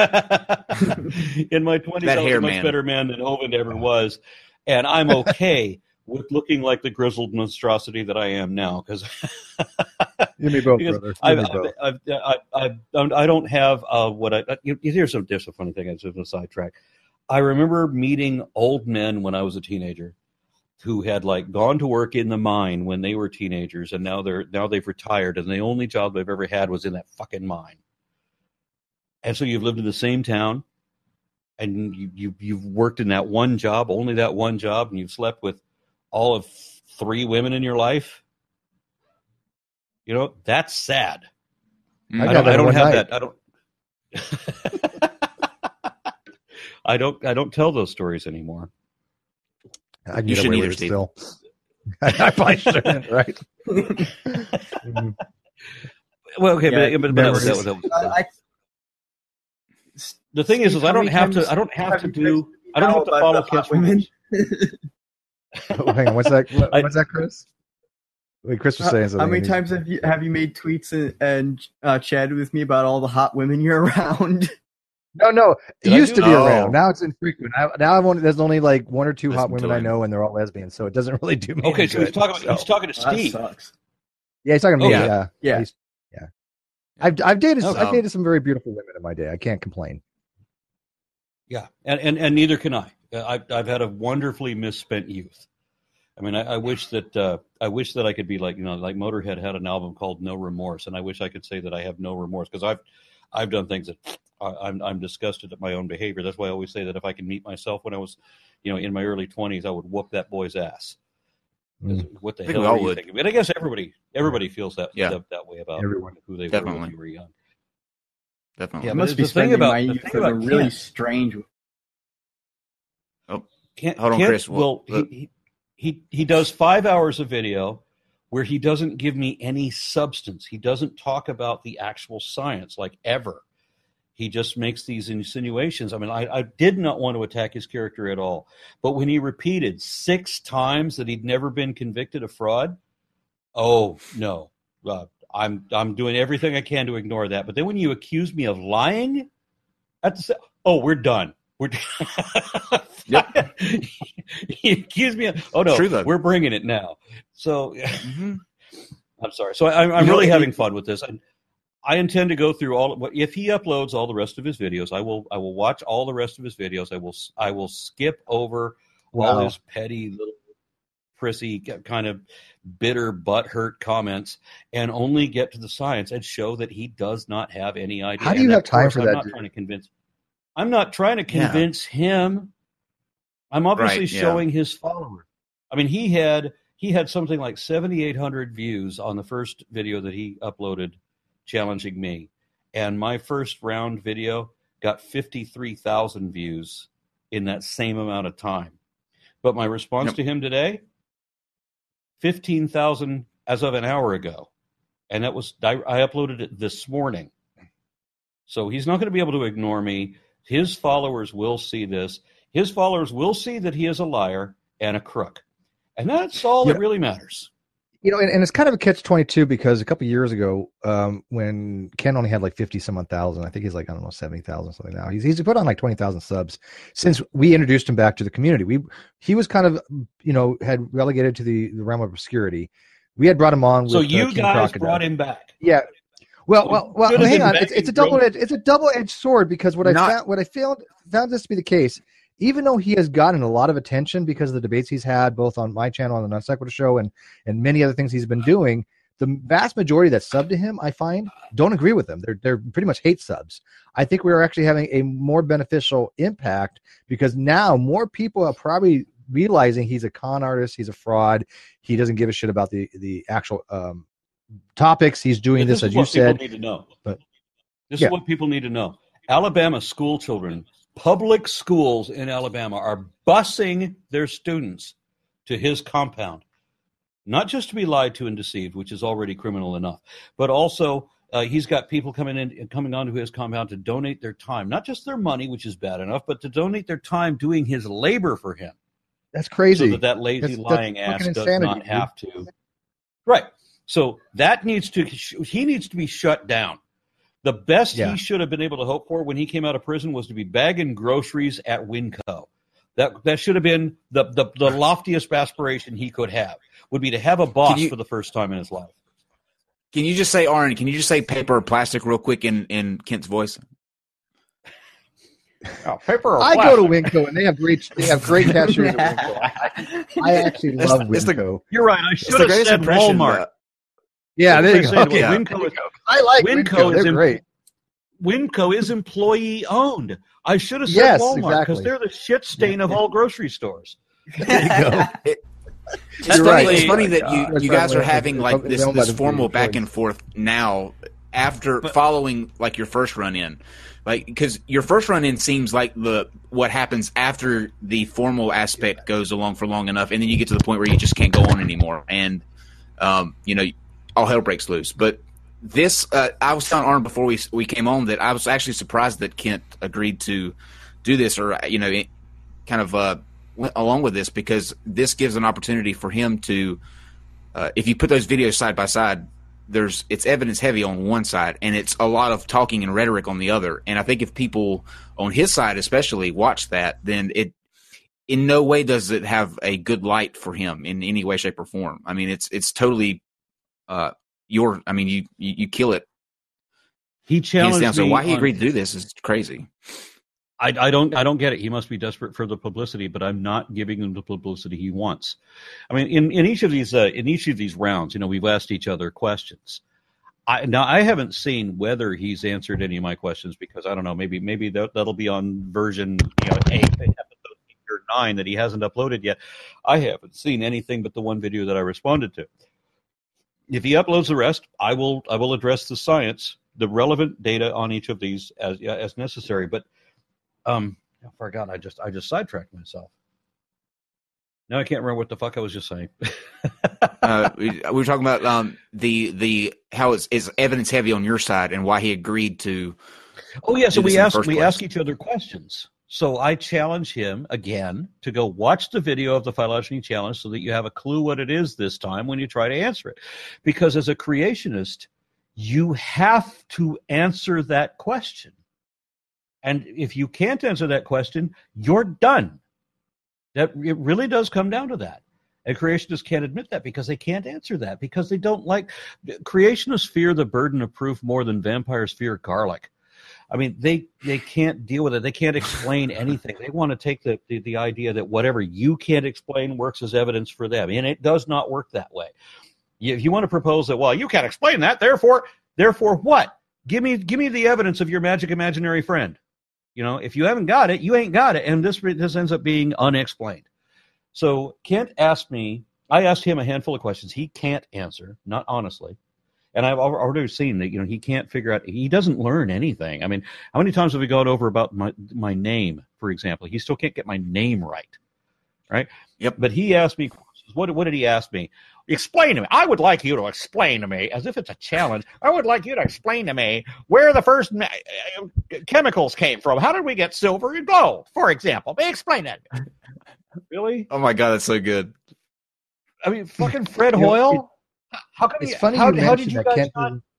In my twenties, That I was hair a much man. better man than Hovind ever was. And I'm okay with looking like the grizzled monstrosity that I am now. Because You me both, because brother. You I, me I, both. I, I, I, don't- I don't have uh, what I. You, here's some. There's a funny thing. I just want to sidetrack. I remember meeting old men when I was a teenager, who had like gone to work in the mine when they were teenagers, and now they're now they've retired, and the only job they've ever had was in that fucking mine. And so you've lived in the same town, and you, you you've worked in that one job, only that one job, and you've slept with all of three women in your life. You know, that's sad. I I got don't, that I don't one have night. that. I don't. I don't. I don't tell those stories anymore. I can You get shouldn't away either, with it Steve. still. I probably shouldn't, right? Mhm. Well, okay, Yeah, but, but, but that was, that memories. was, that was, Uh, I, the thing is, Steve, is I how don't many have times to. I don't have have to you do. I don't know have to about follow the hot Kent's women? rules. Oh, hang on, what's that? What, I- what's that, Chris? Wait, Chris was How, saying how something. many and he's- times have you have you made tweets and, and uh, chatted with me about all the hot women you're around? No, no. It Did I used do to be that? around. Oh. Now it's infrequent. I, now I've only there's only like one or two hot Listen women to I him. know, and they're all lesbians. So it doesn't really do me. Okay, any so he's good, talking. so. He's talking to That Steve. sucks. Yeah, he's talking to Oh, me. yeah. Yeah, Yeah. He's- yeah. I've I've dated Okay. I've dated some very beautiful women in my day. I can't complain. Yeah, and, and, and neither can I. I've I've had a wonderfully misspent youth. I mean, I, I wish that uh, I wish that I could be like you know, like Motorhead had an album called No Remorse, and I wish I could say that I have no remorse because I've I've done things that I, I'm I'm disgusted at my own behavior. That's why I always say that if I can meet myself when I was, you know, in my early twenties, I would whoop that boy's ass. 'Cause What the I think hell we are all you would. thinking? And I guess everybody everybody feels that Yeah. that, that way about Everyone. who they were Definitely. when they were young. Definitely. Yeah, I but must the be thing spending about- my the youth thing with a about really Kent- strange. Kent, Hold on, Kent Chris. will, Well, he, he, he, he does five hours of video where he doesn't give me any substance. He doesn't talk about the actual science, like ever. He just makes these insinuations. I mean, I, I did not want to attack his character at all. But when he repeated six times that he'd never been convicted of fraud, oh, no. Uh, I'm I'm doing everything I can to ignore that. But then when you accuse me of lying, at the, oh, we're done. We're yep. He accused me of, oh, no, True, we're bringing it now. So mm-hmm. I'm sorry. So I, I'm really having fun with this. I, I intend to go through all. If he uploads all the rest of his videos, I will. I will watch all the rest of his videos. I will. I will skip over wow. all his petty little prissy kind of bitter butthurt comments and only get to the science and show that he does not have any idea. How do you have time for I'm that? Not dude? trying to convince. I'm not trying to convince yeah. him. I'm obviously right, showing yeah. his followers. I mean, he had he had something like seventy-eight hundred views on the first video that he uploaded challenging me. And my first round video got fifty-three thousand views in that same amount of time. But my response yep. to him today, fifteen thousand as of an hour ago. And that was, I, I uploaded it this morning. So he's not going to be able to ignore me. His followers will see this. His followers will see that he is a liar and a crook. And that's all yeah. that really matters. You know, and, and it's kind of a catch twenty-two because a couple of years ago, um, when Ken only had like fifty some odd thousand, I think he's like, I don't know, seventy thousand something now. He's he's put on like twenty thousand subs since we introduced him back to the community. We He was kind of, you know, had relegated to the, the realm of obscurity. We had brought him on with So you uh, King guys Crocodile. brought him back. Yeah. Well, well, well, Good well hang on. back It's, it's a and grow- double edged it's a double edged sword because what Not- I found what I found found this to be the case. Even though he has gotten a lot of attention because of the debates he's had, both on my channel on the Non Sequitur Show and, and many other things he's been doing, the vast majority that sub to him, I find, don't agree with him. They're they're pretty much hate subs. I think we're actually having a more beneficial impact because now more people are probably realizing he's a con artist, he's a fraud, he doesn't give a shit about the the actual um, topics. He's doing This this, is as you what people said. need to know. But This yeah. is what people need to know. Alabama school children, public schools in Alabama are busing their students to his compound, not just to be lied to and deceived, which is already criminal enough, but also uh, he's got people coming in, coming onto his compound to donate their time, not just their money, which is bad enough, but to donate their time doing his labor for him. That's crazy. So that that lazy That's- lying that's ass fucking does insanity, not dude. have to. Right. So that needs to, he needs to be shut down. The best Yeah. he should have been able to hope for when he came out of prison was to be bagging groceries at Winco. That that should have been the, the, the loftiest aspiration he could have, would be to have a boss you- for the first time in his life. Can you just say, Aaron, can you just say paper or plastic real quick in, in Kent's voice? Oh, paper or I plastic? go to Winco and they have great they have great cashiers at Winco. I, I actually It's love the- it's the- Winco. You're right. I It's should the have greatest said impression, Walmart. uh, Yeah, there you go. Said, Okay. well, Winco is, I like Winco Winco. is They're in- great. Winco is employee owned. I should have said Yes, Walmart because exactly. they're the shit stain of all grocery stores. There you go. It- It's You're funny, right. it's funny Oh my that God. you, That's you right, guys are right. having It's- like it's this owned by this the formal employees. back and forth now after But- following like your first run in, like because your first run in seems like the what happens after the formal aspect goes along for long enough, and then you get to the point where you just can't go on anymore, and um, you know all hell breaks loose. But this, uh, I was telling Arn before we we came on that I was actually surprised that Kent agreed to do this, or you know, kind of uh, went along with this because this gives an opportunity for him to, uh, if you put those videos side by side, there's it's evidence heavy on one side and it's a lot of talking and rhetoric on the other. And I think if people on his side especially watch that, then it in no way does it have a good light for him in any way, shape, or form. I mean, it's it's totally uh, your. I mean, you you, you kill it. He challenged down. So me why he on- agreed to do this is crazy. I, I don't I don't get it. He must be desperate for the publicity, but I'm not giving him the publicity he wants. I mean, in, in each of these uh, in each of these rounds, you know, we've asked each other questions. I, now I haven't seen whether he's answered any of my questions because I don't know. Maybe maybe that, that'll be on version you know eight, episode eight or nine that he hasn't uploaded yet. I haven't seen anything but the one video that I responded to. If he uploads the rest, I will I will address the science, the relevant data on each of these as as necessary. But Um, I forgot. I just I just sidetracked myself. Now I can't remember what the fuck I was just saying. uh, we, we were talking about um, the the how it's, it's evidence heavy on your side and why he agreed to. Oh yeah, so do this we in the ask first we place. ask each other questions. So I challenge him again to go watch the video of the phylogeny challenge so that you have a clue what it is this time when you try to answer it. Because as a creationist, you have to answer that question. And if you can't answer that question, you're done. That it really does come down to that. And creationists can't admit that because they can't answer that, because they don't like creationists fear the burden of proof more than vampires fear garlic. I mean, they, they can't deal with it. They can't explain anything. They want to take the, the, the idea that whatever you can't explain works as evidence for them. And it does not work that way. If you want to propose that, well, you can't explain that, therefore, therefore what? Give me, give me the evidence of your magic imaginary friend. You know, if you haven't got it, you ain't got it. And this, this ends up being unexplained. So Kent asked me, I asked him a handful of questions he can't answer, not honestly. And I've already seen that, you know, he can't figure out, he doesn't learn anything. I mean, how many times have we gone over about my, my name, for example? He still can't get my name right. Right? Yep. But he asked me questions. What, what did he ask me? Explain to me. I would like you to explain to me, as if it's a challenge. I would like you to explain to me where the first ma- chemicals came from. How did we get silver and gold, for example? Explain that. Really? Oh my God, that's so good. I mean, fucking Fred You know, Hoyle. How come? It's you, funny how, you how did mentioned you that guys Kent not? doesn't-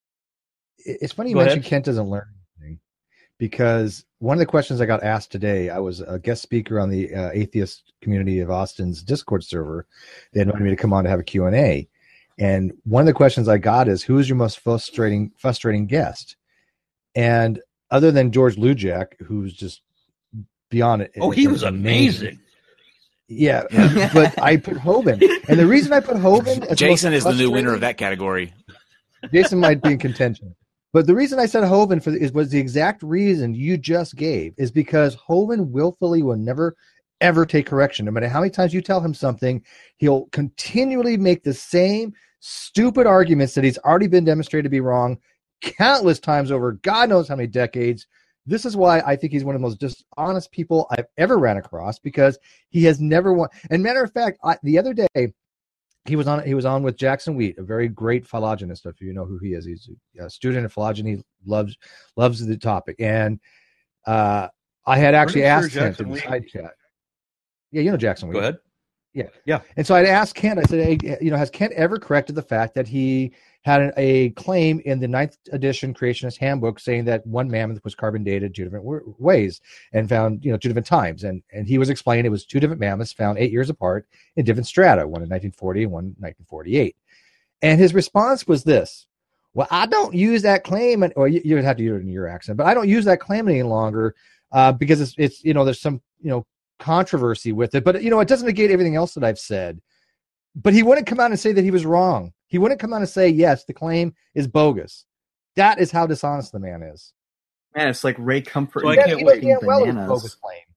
It's funny you Go mentioned ahead. Kent doesn't learn anything, because one of the questions I got asked today, I was a guest speaker on the uh, atheist community of Austin's Discord server. They invited me to come on to have a Q and A. And one of the questions I got is, who is your most frustrating frustrating guest? And other than George Lujak, who's just beyond it. Oh, he was amazing. Yeah, but I put Hoban. And the reason I put Hoban as Jason most is the new winner frustrating- of that category. Jason might be in contention. But the reason I said Hoban for is was the exact reason you just gave, is because Hoban willfully will never, ever take correction. No matter how many times you tell him something, he'll continually make the same stupid arguments that he's already been demonstrated to be wrong countless times over God knows how many decades. This is why I think he's one of the most dishonest people I've ever ran across, because he has never won. And matter of fact, I, the other day, He was on. He was on with Jackson Wheat, a very great phylogenists. If you know who he is, he's a student of phylogeny. loves loves the topic. And uh, I had actually Pretty sure asked him Jackson in the Wheat- side chat. Yeah, you know Jackson Wheat. Go ahead. Yeah, Yeah. And so I'd asked Kent. I said, hey, you know, has Kent ever corrected the fact that he had an, a claim in the ninth edition Creationist Handbook saying that one mammoth was carbon dated two different w- ways and found, you know, two different times? And and he was explaining it was two different mammoths found eight years apart in different strata, one in nineteen forty and one in nineteen forty-eight. And his response was this: well, I don't use that claim, and, or you, you would have to use it in your accent, but I don't use that claim any longer uh, because it's, it's, you know, there's some, you know, controversy with it. But, you know, it doesn't negate everything else that I've said. But he wouldn't come out and say that he was wrong. He wouldn't come out and say, yes, the claim is bogus. That is how dishonest the man is. Man, it's like Ray Comfort So I and can't King wait. Damn well it was a Bananas. bogus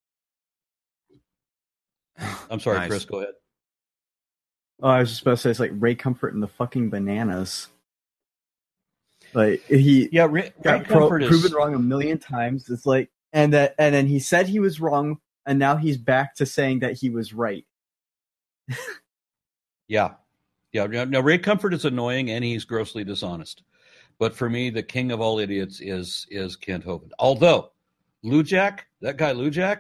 claim. I'm sorry, Nice. Chris. Go ahead. Oh, I was just about to say it's like Ray Comfort and the fucking Bananas. Like he Yeah, Ray, Ray got pro- Comfort is proven wrong a million times. It's like, and that, and then he said he was wrong, and now he's back to saying that he was right. Yeah. Yeah. Now, now, Ray Comfort is annoying and he's grossly dishonest. But for me, the king of all idiots is is Kent Hovind. Although, Lujak, that guy Lujak,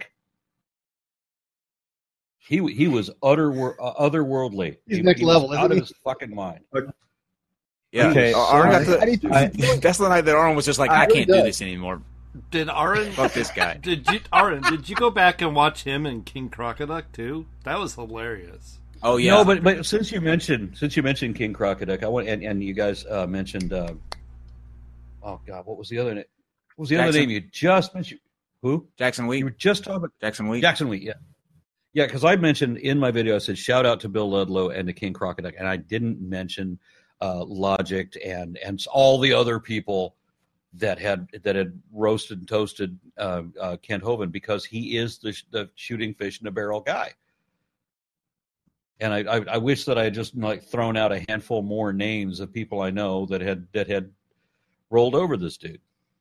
he he was utter uh, otherworldly. He's he, next he was level, out isn't of he? his fucking mind. Yeah. Okay, Uh, Aaron got so to- I- I- that's the night that Aaron was just like, I I really can't do does. this anymore. Did Aaron? Fuck this guy. Did you, Aaron? Did you go back and watch him and King Crocoduck too? That was hilarious. Oh yeah. No, but but since you mentioned since you mentioned King Crocoduck, I want and, and you guys uh, mentioned. Uh, oh God, what was the other name? What was the other Jackson. name you just mentioned? Who? Jackson Wheat. You were just talking about Jackson Wheat. Jackson Wheat, yeah. Yeah, because I mentioned in my video, I said, shout out to Bill Ludlow and to King Crocoduck, and I didn't mention uh, Logic and and all the other people that had that had roasted and toasted uh, uh, Kent Hovind, because he is the, the shooting fish in a barrel guy. And I, I, I wish that I had just like thrown out a handful more names of people I know that had that had rolled over this dude.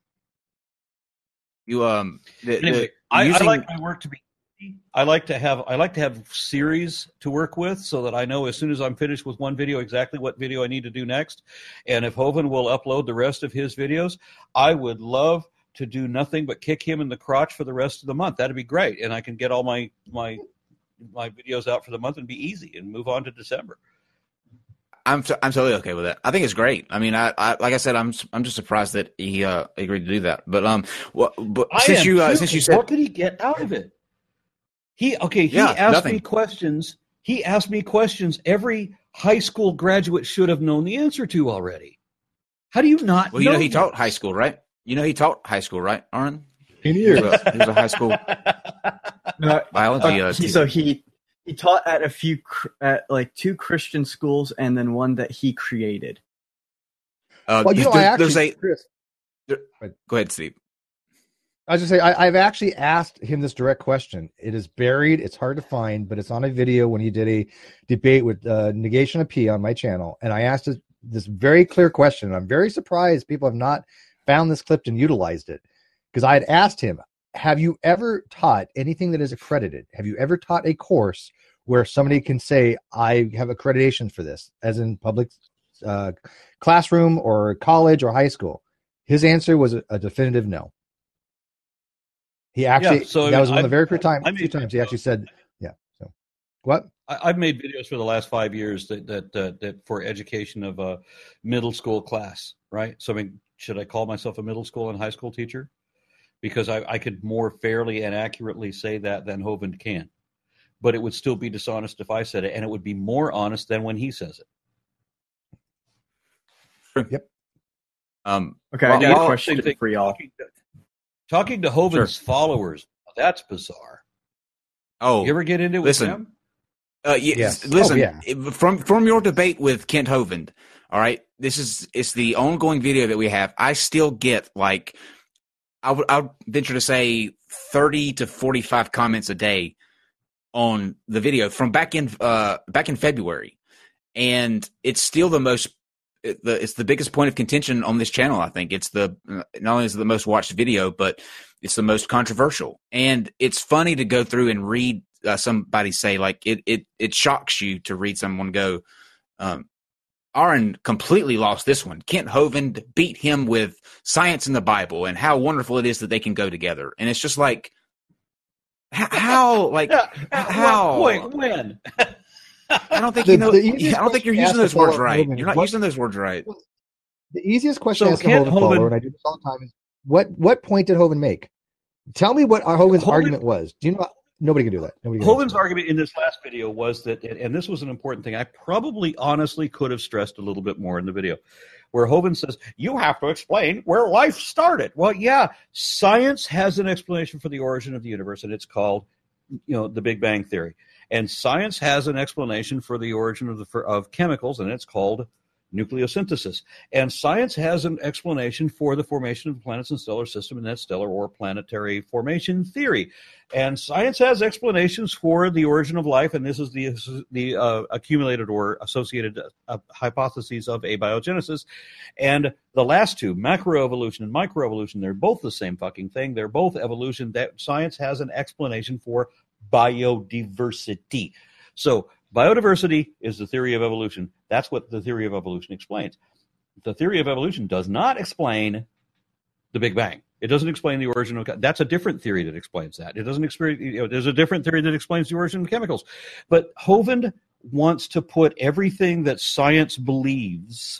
You um. The, Anyway, the, I, using, I like my work to be. I like to have I like to have series to work with, so that I know as soon as I'm finished with one video exactly what video I need to do next. And if Hovind will upload the rest of his videos, I would love to do nothing but kick him in the crotch for the rest of the month. That'd be great, and I can get all my my my videos out for the month and be easy and move on to December. I'm t- I'm totally okay with that. I think it's great. I mean, I, I like I said, I'm I'm just surprised that he uh, agreed to do that. But um, well, but I since you uh, too. since you said, what did he get out of it? He okay. He Yeah, asked nothing. me questions. He asked me questions every high school graduate should have known the answer to already. How do you not? well, you know, he this? taught high school, right? You know, he taught high school, right, Aaron? In He years. was a, he was a high school No, biology. uh, Uh, he- teacher. so he he taught at a few cr- at like two Christian schools and then one that he created. Uh, Well, you know, there- I there's actually, a. Chris, there- go ahead, Steve. I was just say I, I've actually asked him this direct question. It is buried. It's hard to find, but it's on a video when he did a debate with uh, Negation of P on my channel, and I asked it, this very clear question. I'm very surprised people have not found this clip and utilized it, because I had asked him, "Have you ever taught anything that is accredited? Have you ever taught a course where somebody can say I have accreditation for this, as in public uh, classroom or college or high school?" His answer was a, a definitive no. He actually, Yeah, so, I that mean, was one of the I- very few time, I few mean- times he actually said, yeah. So what? I, I've made videos for the last five years that that uh, that for education of a middle school class, right? So I mean, should I call myself a middle school and high school teacher? Because I, I could more fairly and accurately say that than Hovind can, but it would still be dishonest if I said it, and it would be more honest than when he says it. Yep. Um, Okay, well, I got a well, question Talking to- for y'all. Talking to, talking to Hovind's followers, that's bizarre. oh, You ever get into it listen. with them? Uh, yes. Yes. Listen, Oh, yeah. it- from from your debate with Kent Hovind, all right. This is it's the ongoing video that we have. I still get like, I would I would venture to say thirty to forty five comments a day on the video from back in uh back in February, and it's still the most. it- The, it's the biggest point of contention on this channel. I think it's the not only is it the most watched video, but it's the most controversial. And it's funny to go through and read uh, somebody say like it it it shocks you to read someone go, um, Aaron completely lost this one. Kent Hovind beat him with science and the Bible, and how wonderful it is that they can go together. And it's just like, h- how like Yeah. how Wait, when? I don't think The- you know. the I easiest don't think you're question using to those ask words about right. Hovind You're is not what- using those words right. The easiest question So to ask a Kent Hovind follower, Hovind- and I do this all the time, is what what point did Hovind make? Tell me what Hovind's Hovind- argument was. Do you know? Nobody can do that. Nobody can Hovind's answer that. argument in this last video was that, and this was an important thing, I probably honestly could have stressed a little bit more in the video, where Hovind says, you have to explain where life started. Well, yeah, science has an explanation for the origin of the universe, and it's called, you know, the Big Bang Theory. And science has an explanation for the origin of the for, of chemicals, and it's called nucleosynthesis. And science has an explanation for the formation of the planets and stellar system, and that's stellar or planetary formation theory. And science has explanations for the origin of life, and this is the the uh, accumulated or associated uh, hypotheses of abiogenesis. And the last two, macroevolution and microevolution, they're both the same fucking thing. They're both evolution. That science has an explanation for biodiversity. So biodiversity is the theory of evolution. That's what the theory of evolution explains. The theory of evolution does not explain the Big Bang. It doesn't explain the origin of. That's a different theory that explains that. It doesn't explain. You know, there's a different theory that explains the origin of chemicals. But Hovind wants to put everything that science believes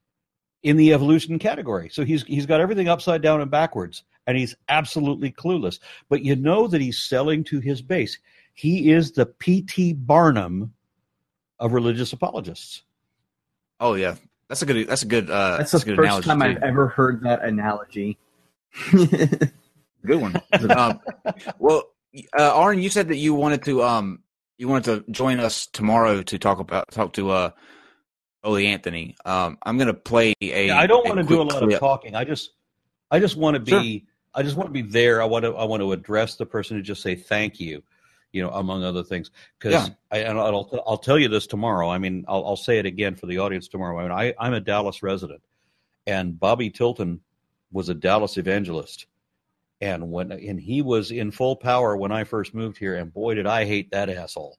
in the evolution category. So he's he's got everything upside down and backwards, and he's absolutely clueless. But you know that he's selling to his base. He is the P T Barnum of religious apologists. Oh yeah, that's a good. That's a good. Uh, That's that's the a good first analogy. time too. I've ever heard that analogy. Good one. um, well, uh, Aaron, you said that you wanted to um you wanted to join us tomorrow to talk about talk to uh Ole Anthony. Um, I'm gonna play a. Yeah, I don't want to do a quick lot clip. of talking. I just I just want to be Sure. I just want to be there. I want to I want to address the person and just say thank you, you know, among other things. Because Yeah. I and I'll I'll tell you this tomorrow. I mean, I'll I'll say it again for the audience tomorrow. I mean, I I'm a Dallas resident, and Bobby Tilton was a Dallas evangelist. And when and he was in full power when I first moved here, and boy, did I hate that asshole.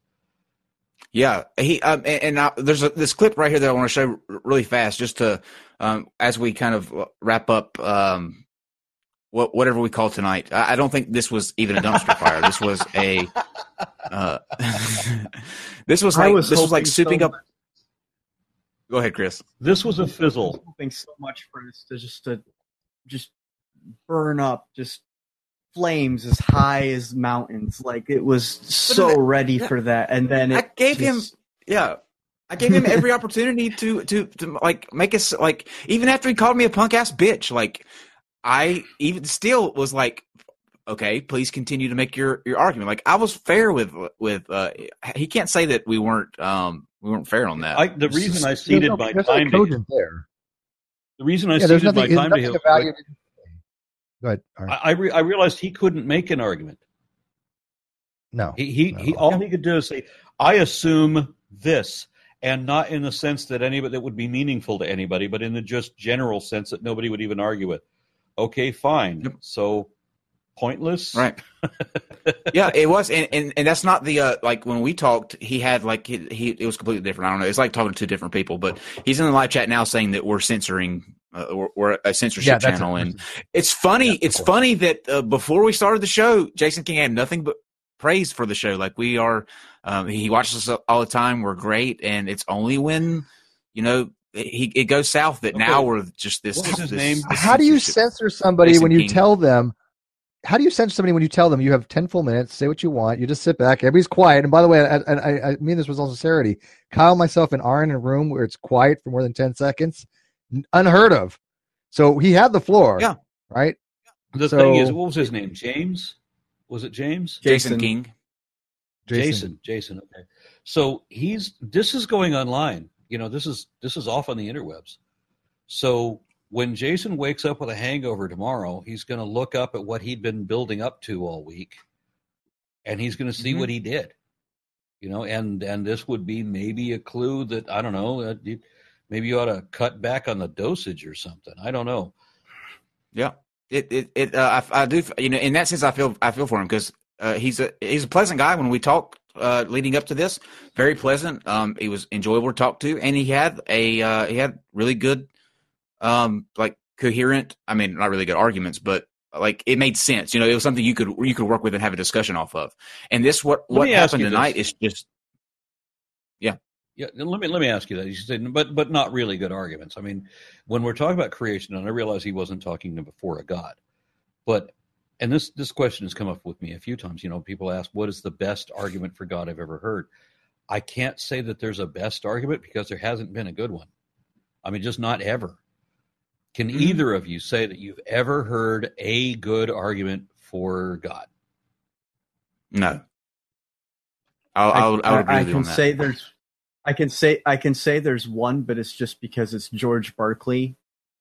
Yeah, he um, and, and uh, there's a, this clip right here that I want to show r- really fast, just to um, as we kind of wrap up um, what whatever we call tonight. I, I don't think this was even a dumpster fire. This was a uh, this was like was this was like souping so up. Go ahead, Chris. This was a fizzle. I was hoping so much for this to just to just burn up, just flames as high as mountains. Like it was so that, ready that, for that, and then it I gave just, him yeah. I gave him every opportunity to, to, to like make us like even after he called me a punk ass bitch, like I even still was like, okay, please continue to make your, your argument. Like I was fair with with uh, he can't say that we weren't um we weren't fair on that. I, the reason I ceded no, my there's time no to him, there. the reason I Yeah, there's ceded nothing, my time to nothing him, about like, you. Go ahead. All right. I, I, re, I realized he couldn't make an argument. No, he he, no. he all he could do is say, "I assume this." And not in the sense that anybody that would be meaningful to anybody, but in the just general sense that nobody would even argue with. Okay, fine. Yep. So pointless, right? Yeah, it was, and, and and that's not the uh, like when we talked. He had like he, he it was completely different. I don't know. It's like talking to two different people. But he's in the live chat now saying that we're censoring. Uh, we're, we're a censorship yeah, channel, and it's funny. Yeah, it's funny that uh, before we started the show, Jason King had nothing but praise for the show. Like we are. Um, he watches us all the time. We're great, and it's only when you know he it goes south that okay. now we're just this. What was his this, name? This how do you censor somebody Jason when you King. tell them? How do you censor somebody when you tell them you have ten full minutes? Say what you want. You just sit back. Everybody's quiet. And by the way, I, I, I mean this with all sincerity. Kyle, myself, and Aaron in a room where it's quiet for more than ten seconds, unheard of. So he had the floor. Yeah. Right. The so, thing is, what was his name? James? Was it James? Jason, Jason King. Jason. Jason. Jason. Okay. So he's this is going online. You know, this is this is off on the interwebs. So when Jason wakes up with a hangover tomorrow, he's going to look up at what he'd been building up to all week, and he's going to see mm-hmm. what he did. You know, and and this would be maybe a clue that I don't know. Uh, you, maybe you ought to cut back on the dosage or something. I don't know. Yeah, it it it. Uh, I, I do. You know, in that sense, I feel I feel for him because. Uh, he's a he's a pleasant guy. When we talked uh, leading up to this, very pleasant. Um, he was enjoyable to talk to, and he had a uh, he had really good, um, like coherent. I mean, not really good arguments, but like it made sense. You know, it was something you could you could work with and have a discussion off of. And this what let what happened tonight this. is just, yeah, yeah. Let me let me ask you that. You said, but but not really good arguments. I mean, when we're talking about creation, and I realize he wasn't talking before a God, but. And this, this question has come up with me a few times. You know, people ask, what is the best argument for God I've ever heard? I can't say that there's a best argument because there hasn't been a good one. I mean, just not ever. Can mm-hmm. either of you say that you've ever heard a good argument for God? No. I'll, I'll, I'll agree I, with I you on can that. say there's, I can say, I can say there's one, but it's just because it's George Barkley.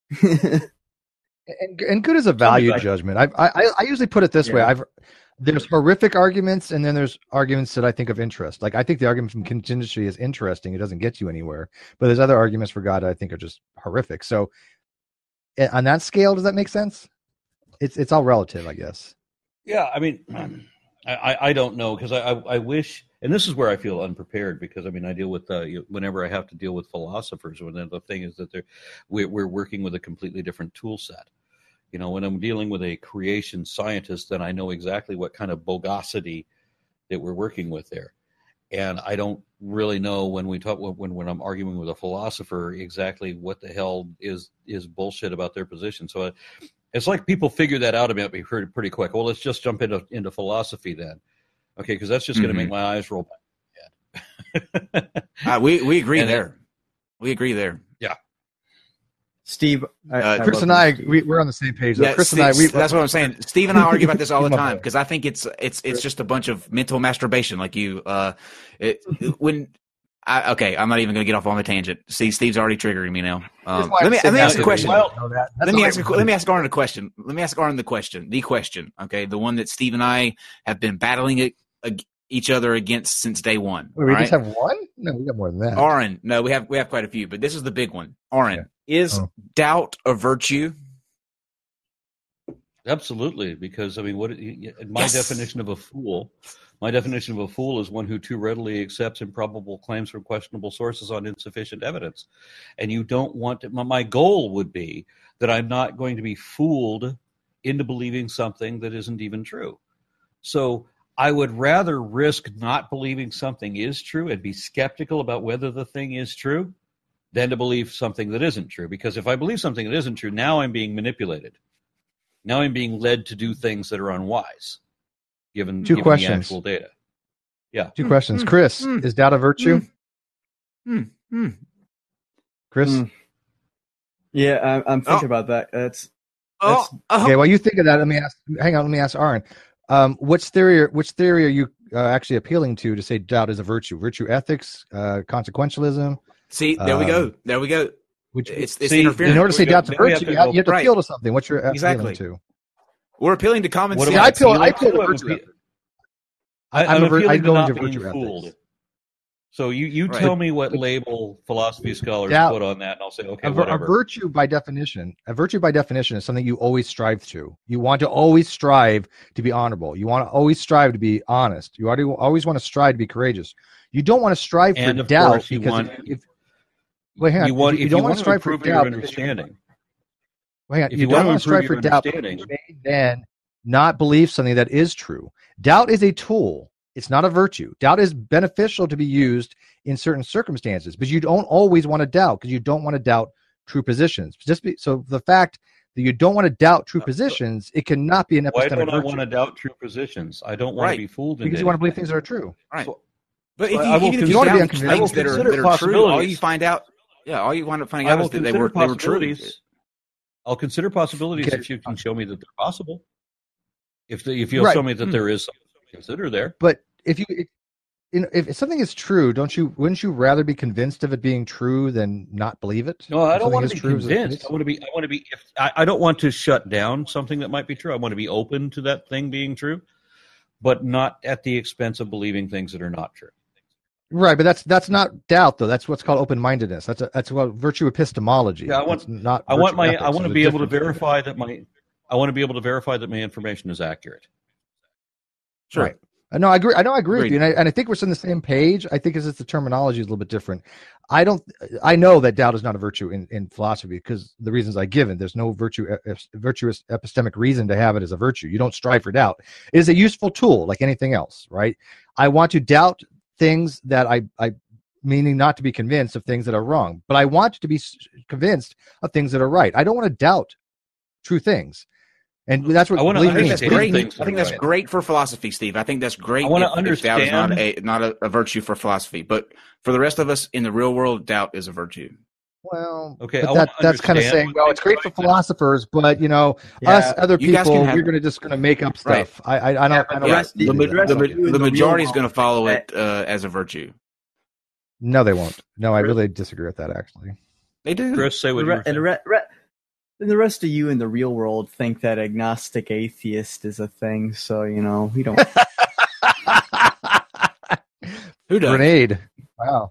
And, and good is a value like, judgment. I, I I usually put it this yeah. way. I've there's horrific arguments, and then there's arguments that I think of interest. Like I think the argument from contingency is interesting. It doesn't get you anywhere. But there's other arguments for God that I think are just horrific. So on that scale, does that make sense? It's it's all relative, I guess. Yeah, I mean, I I don't know because I, I I wish, and this is where I feel unprepared because I mean I deal with uh, whenever I have to deal with philosophers. When the thing is that they're we're, we're working with a completely different tool set. You know, when I'm dealing with a creation scientist, then I know exactly what kind of bogosity that we're working with there. And I don't really know when we talk when when I'm arguing with a philosopher exactly what the hell is is bullshit about their position. So it's like people figure that out about me pretty, pretty quick. Well, let's just jump into into philosophy then, okay? Because that's just mm-hmm. going to make my eyes roll back. uh, we we agree and there. It, we agree there. Yeah. Steve, I, uh, I Chris and I, we, we're on the same page. Yeah, Chris Steve, and I, we, that's what I'm saying. Steve and I argue about this all the time because I think it's it's it's just a bunch of mental masturbation. Like you, uh, it, when I, okay, I'm not even going to get off on a tangent. See, Steve's already triggering me now. Um, let me let me ask a question. Well, let me ask a, let me ask Arn a question. Let me ask Arn the question. The question, okay, the one that Steve and I have been battling it. each other against since day one. Wait, we right? just have one? No, we got more than that. Aaron, no, we have we have quite a few, but this is the big one. Aaron, yeah. is oh. doubt a virtue? Absolutely, because I mean, what my yes. definition of a fool, my definition of a fool is one who too readily accepts improbable claims from questionable sources on insufficient evidence. And you don't want to, my goal would be that I'm not going to be fooled into believing something that isn't even true. So I would rather risk not believing something is true and be skeptical about whether the thing is true than to believe something that isn't true. Because if I believe something that isn't true, now I'm being manipulated. Now I'm being led to do things that are unwise, given, Two given questions. the actual data. Yeah. Two questions. Chris, is doubt a virtue? Mm, mm. Chris? Mm. Yeah, I'm, I'm thinking Oh. about that. That's, Oh, that's oh. Okay, while you think of that, let me ask. Hang on, let me ask Aaron. Um, which theory? Which theory are you uh, actually appealing to to say doubt is a virtue? Virtue ethics, uh, consequentialism. See, there we Um, go. There we go. Which It's, it's See, interference. in order to say There we doubt's a go. Now we have virtue, to you have, go- you have to right. appeal to something. What's your Exactly. appealing to? We're appealing to common What sense. am I appeal- I appealing appeal to I'm virtue appeal- ethics. I, I'm I'm a vir- I appealing to go not into being virtue fooled. ethics. So you, you Right. tell me what label philosophy scholars Doubt- put on that, and I'll say, okay, A, vir- a whatever. virtue by definition, a virtue by definition is something you always strive to. You want to always strive to be honorable. You want to always strive to be honest. You already- always want to strive to be courageous. You don't want to strive for And of doubt course, you because want- if, if wait, hang on. you want, if you, if don't you want want to to strive for improve your doubt, because you- understanding, Hang on. if You, you don't want want to to strive improve for your doubt, understanding- because you may then not believe something that is true. Doubt is a tool. It's not a virtue. Doubt is beneficial to be used in certain circumstances, but you don't always want to doubt because you don't want to doubt true positions. Just be, so the fact that you don't want to doubt true positions, it cannot be an why epistemic don't I virtue want to doubt true positions? I don't want Right. to be fooled into because you want to believe anything. things that are true. Right. So- But if I- you, I will even if you consider- doubt consider- things that are, consider that are true, all possibilities. you find out, yeah, all you wind up finding I out will is that they consider were, they were true. possibilities. I'll consider possibilities Okay. if you can show me that they're possible. If the, if you'll Right. show me that Hmm. there is something to consider there. But if you, if, you know, if something is true, don't you? Wouldn't you rather be convinced of it being true than not believe it? No, I If don't something want is to be true, is it convinced. true? I want to be. I want to be. If I, I don't want to shut down something that might be true. I want to be open to that thing being true, but not at the expense of believing things that are not true. Right, but that's that's not doubt though. That's what's called open-mindedness. That's a, that's what virtue epistemology. Yeah, I want. That's not. I want virtue my. ethics. I want There's to a be able to difference. verify that my. I want to be able to verify that my information is accurate. Sure. Right. I know. I agree. I know. I agree with Agreed. you, and I, and I think we're on the same page. I think it's just the terminology is a little bit different. I don't. I know that doubt is not a virtue in, in philosophy because the reasons I given. There's no virtue, e- virtuous epistemic reason to have it as a virtue. You don't strive for doubt. It is a useful tool, like anything else. Right. I want to doubt things that I, I, meaning not to be convinced of things that are wrong, but I want to be s- convinced of things that are right. I don't want to doubt true things. And that's what I wanna I belief think means. that's understand great. things I think that are that's right. great for philosophy, Steve. I think that's great. I wanna if, if doubt is not understand- a not a, a virtue for philosophy, but for the rest of us in the real world, doubt is a virtue. Well, Okay, but I that, wanna that's kind of understand saying, what well, they it's great for define as- philosophers, but you know, Yeah, us other you guys can people, have- we're going to just going to make up Right. stuff. I, I, I don't, I don't. Yeah, rest- the, the ma- rest the, ma- of you in the the real majority is world going to follow that- it uh, as a virtue. No, they won't. No, I really disagree with that. Actually, They do. Chris, say what The you re- were and, saying. re- re- and the rest of you in the real world think that agnostic atheist is a thing. So you know we don't. Who does? grenade. Wow.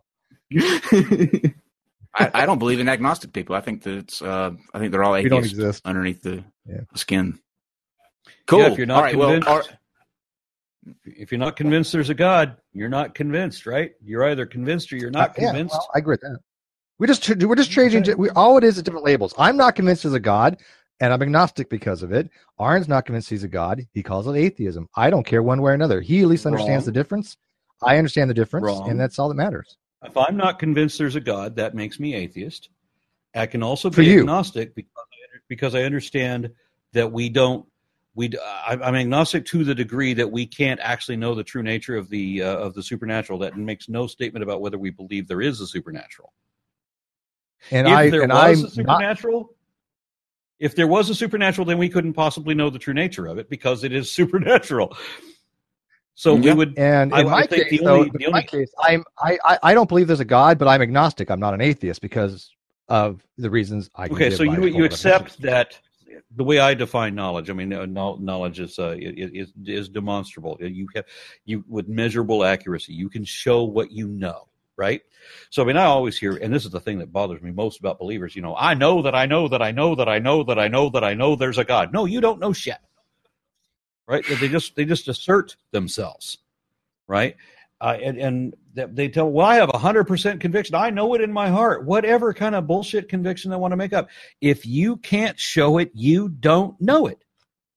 I, I don't believe in agnostic people. I think that it's. Uh, I think they're all We don't atheists exist. underneath the Yeah. skin. Cool. Yeah, if you're not all right. Well, convinced- all- If you're not convinced there's a God, you're not convinced, right? You're either convinced or you're not Uh, yeah, convinced. well, I agree with that. We just we're just changing. We, all it is is different labels. I'm not convinced there's a God, and I'm agnostic because of it. Aaron's not convinced he's a God. He calls it atheism. I don't care one way or another. He at least understands Wrong. the difference. I understand the difference, Wrong. and that's all that matters. If I'm not convinced there's a God, that makes me atheist. I can also For be you. agnostic because I, because I understand that we don't. We I, I'm agnostic to the degree that we can't actually know the true nature of the uh, of the supernatural. That makes no statement about whether we believe there is a supernatural. And if I there and was I'm a not. supernatural, if there was a supernatural, then we couldn't possibly know the true nature of it because it is supernatural. So we Yeah. would. And I- in I my think case, the though, only- in the my only- case, I'm I, I I don't believe there's a God, but I'm agnostic. I'm not an atheist because of the reasons I can Okay, give so by you Paul you Revere. accept that the way I define knowledge. I mean, uh, know- knowledge is uh, is is demonstrable. You have you with measurable accuracy. You can show what you know, right? So I mean, I always hear, and this is the thing that bothers me most about believers. You know, I know that I know that I know that I know that I know that I know there's a God. No, you don't know shit, right? They just they just assert themselves, right? Uh, and and they tell, well, I have a hundred percent conviction. I know it in my heart. Whatever kind of bullshit conviction they want to make up. If you can't show it, you don't know it.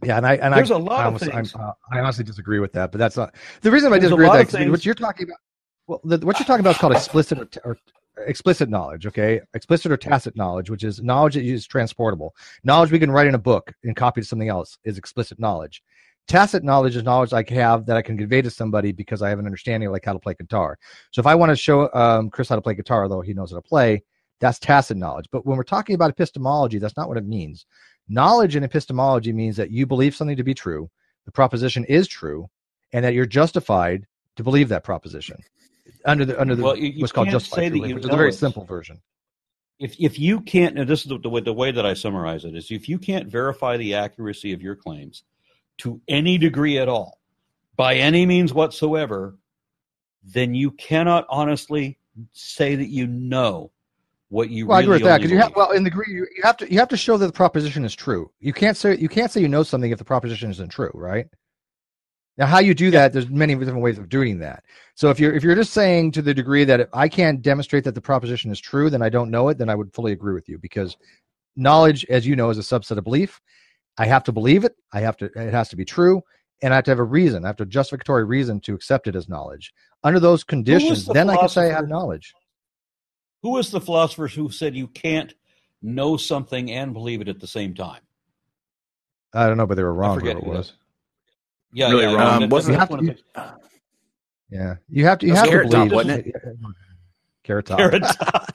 Yeah, and I and There's I, a lot I, of almost, things. I'm, uh, I honestly disagree with that, but that's not the reason I There's a disagree with lot that. of 'Cause things- what you're talking about, well, the, what you're talking about is called explicit or, t- or explicit knowledge. Okay, explicit or tacit knowledge, which is knowledge that is transportable. Knowledge we can write in a book and copy to something else is explicit knowledge. Tacit knowledge is knowledge I have that I can convey to somebody because I have an understanding of like how to play guitar. So if I want to show um, Chris how to play guitar, though he knows how to play, that's tacit knowledge. But when we're talking about epistemology, that's not what it means. Knowledge in epistemology means that you believe something to be true, the proposition is true, and that you're justified to believe that proposition under the under the Well, you- you what's called can't justified say that belief, you which is a know very it. simple version. If if you can't, and this is the, the way the way that I summarize it is, if you can't verify the accuracy of your claims to any degree at all, by any means whatsoever, then you cannot honestly say that you know what you Well, really I agree with that only because you have believe. well in the degree you, you have to you have to show that the proposition is true. You can't say you can't say you know something if the proposition isn't true, right? Now, how you do that, there's many different ways of doing that. So if you're if you're just saying to the degree that if I can't demonstrate that the proposition is true, then I don't know it, then I would fully agree with you because knowledge, as you know, is a subset of belief. I have to believe it. I have to. It has to be true, and I have to have a reason. I have to justificatory reason to accept it as knowledge. Under those conditions, the then I can say I have philosopher- knowledge. Who was the philosopher who said you can't know something and believe it at the same time? I don't know, but they were wrong. forget Whoever who it that- was. Yeah, Really yeah. wrong. that- Wasn't that's it- one of the things- Yeah, you have to. You That's have to Carrot Top, believe, wasn't it? Carrot Top. Carrot Top.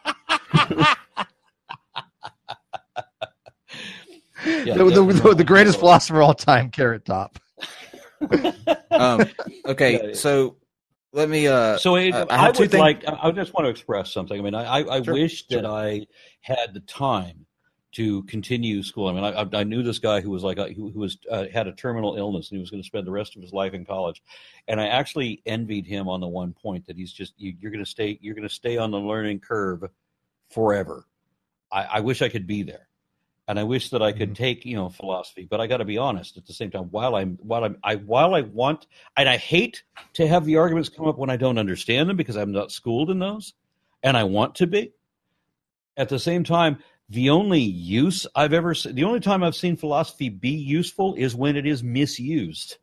Yeah, the, the, the, definitely. the greatest philosopher of all time, Carrot Top. Um, okay, Yeah, yeah. so let me. Uh, So it, I, I, I have two would things. like. I I just want to express something. I mean, I, I, I Sure, wish that sure. I had the time to continue school. I mean, I, I knew this guy who was like a, who, who was uh, had a terminal illness and he was going to spend the rest of his life in college, and I actually envied him on the one point that he's just you, you're going to stay you're going to stay on the learning curve forever. I, I wish I could be there. And I wish that I could take, you know, philosophy, but I got to be honest at the same time. While I'm, while I'm, I, while I want, and I hate to have the arguments come up when I don't understand them because I'm not schooled in those, and I want to be. At the same time, the only use I've ever, se- the only time I've seen philosophy be useful is when it is misused.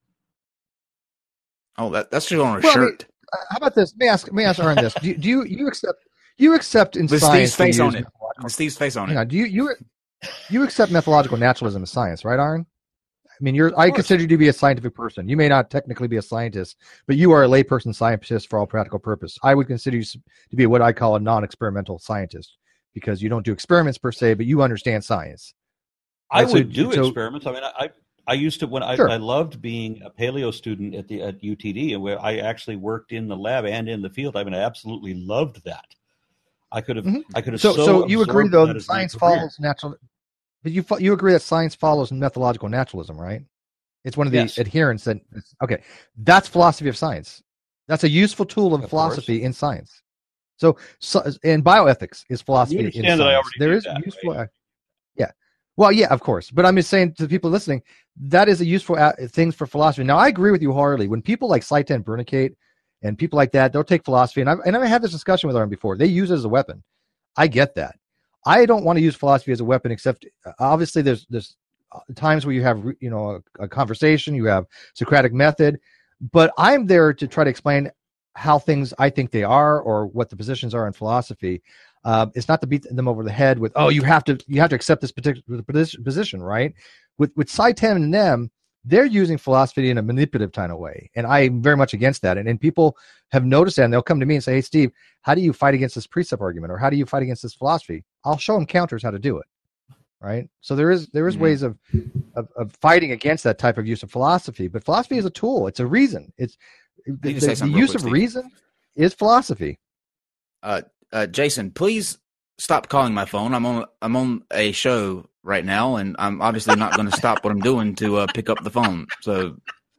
Oh, that, that's just on a Well, I mean, shirt. uh, how about this? Let me ask. Let me ask Aaron this. Do, you- do you you accept you accept in With science? Steve's face we on use it. With Steve's face on Hang it. on, do you you you accept methodological naturalism as science, right, Aaron? I mean, you're. I consider you to be a scientific person. You may not technically be a scientist, but you are a layperson scientist for all practical purpose. I would consider you s- to be what I call a non-experimental scientist because you don't do experiments per se, but you understand science. I Right, so- would do so- experiments. I mean, I, I I used to when I, Sure. I loved being a paleo student at the at U T D, and where I actually worked in the lab and in the field. I mean, I absolutely loved that. I could have I could have So, so, so you agree absorbed though that that as my science career. follows natural, but you fo- you agree that science follows methodological naturalism, right? It's one of the Yes. adherents that. Okay, that's philosophy of science. That's a useful tool of, Of philosophy in science. So, so, and bioethics is philosophy in understand that I science. already There did is that, useful. uh, yeah, well, yeah, of course. But I'm just saying to the people listening, that is a useful uh, thing for philosophy. Now, I agree with you wholeheartedly. When people like Saitan Bernicate and people like that, they'll take philosophy, and I've and I've had this discussion with them before. They use it as a weapon. I get that. I don't want to use philosophy as a weapon, except uh, obviously there's there's times where you have you know a, a conversation, you have Socratic method, but I'm there to try to explain how things I think they are or what the positions are in philosophy. Um, it's not to beat them over the head with oh you have to you have to accept this particular posi- position, right? With with Saitan and them, they're using philosophy in a manipulative kind of way, and I'm very much against that. And and people have noticed that, and they'll come to me and say, "Hey, Steve, how do you fight against this precept argument, or how do you fight against this philosophy?" I'll show them counters how to do it, right? So there is there is Mhm. ways of, of of fighting against that type of use of philosophy. But philosophy is a tool; it's a reason. It's the, need to say the, the something real use quick, of Steve. reason is philosophy. Uh, uh, Jason, please stop calling my phone. I'm on I'm on a show right now, and I'm obviously not going to stop what I'm doing to uh, pick up the phone. So,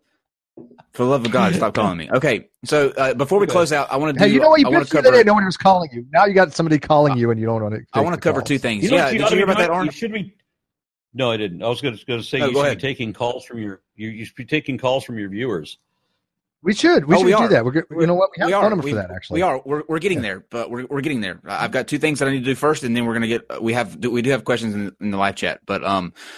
for the love of God, stop calling me. Okay, so uh, before we close out, I want to do. Hey, you know what? You I want bitched to the other cover. day. Nobody was calling you. Now you got somebody calling you, and you don't want to. I want to cover two things. You know yeah, what you did ought you to hear be about that, doing? Arn? You should be. No, I didn't. I was going to say No, you go should ahead. be taking calls from your. You, you should be taking calls from your viewers. We should. We Oh, should we do are. that. We're, good- you know what? We have we a are. phone number we, for that. Actually, we are. We're we're getting there, but we're we're getting there. I've got two things that I need to do first, and then we're gonna get. We have we do have questions in, in the live chat, but um,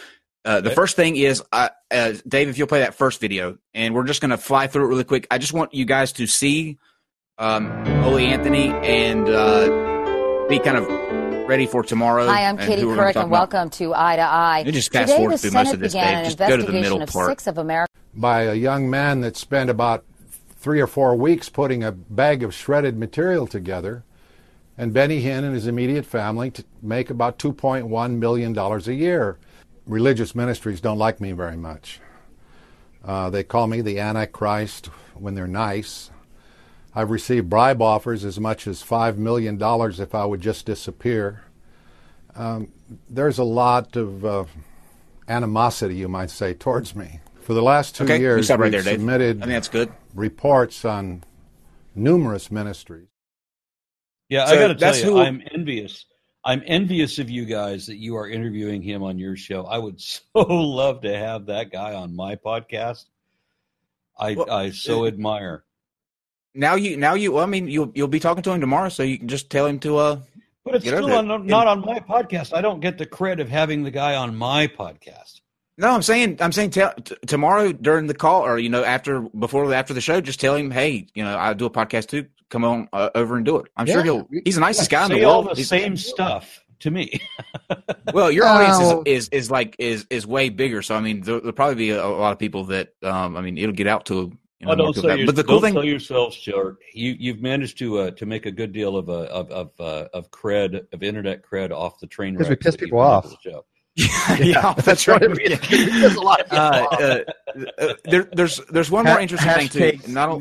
Uh, the Okay. first thing is, uh, uh, Dave, if you'll play that first video, and we're just going to fly through it really quick. I just want you guys to see um, Ole Anthony and uh, be kind of ready for tomorrow. Hi, I'm and Katie who we're gonna Couric, talk and about. welcome to Eye to Eye. You just fast Today, forward the through Senate most of this, began Dave. an Just go to the investigation middle of part. six of America's by a young man that spent about three or four weeks putting a bag of shredded material together, and Benny Hinn and his immediate family to make about two point one million dollars a year. Religious ministries don't like me very much. Uh, they call me the Antichrist when they're nice. I've received bribe offers as much as five million dollars if I would just disappear. Um, there's a lot of uh, animosity, you might say, towards me. For the last two Okay, you years, stop right we've there, Dave. submitted I think that's good. reports on numerous ministries. Yeah, So I got to tell that's you, who- I'm envious. I'm envious of you guys that you are interviewing him on your show. I would so love to have that guy on my podcast. I Well, I so uh, admire. Now you, now you. Well, I mean, you'll you'll be talking to him tomorrow, so you can just tell him to. Uh, But it's get still over it. on, not on my podcast. I don't get the credit of having the guy on my podcast. No, I'm saying, I'm saying, tell, t- tomorrow during the call, or you know, after, before, after the show, just tell him, hey, you know, I do a podcast too. Come on uh, over and do it. I'm sure Yeah. he'll. He's the nicest guy in Say the all world. the He's- same stuff to me. Well, your No. audience is, is is like is is way bigger. So I mean, there, there'll probably be a, a lot of people that. Um, I mean, it'll get out to. You know, Oh, more don't people. sell, your, But the cool don't thing, sell yourselves short. You you've managed to uh, to make a good deal of uh, of of uh, of cred of internet cred off the train Because wreck. we piss that you've people been off. able to show. yeah, that's what right. it is. Yeah. There's a lot of people Uh, off. uh, uh, there, there's there's one more Ha- interesting thing hashtag- too. Not only,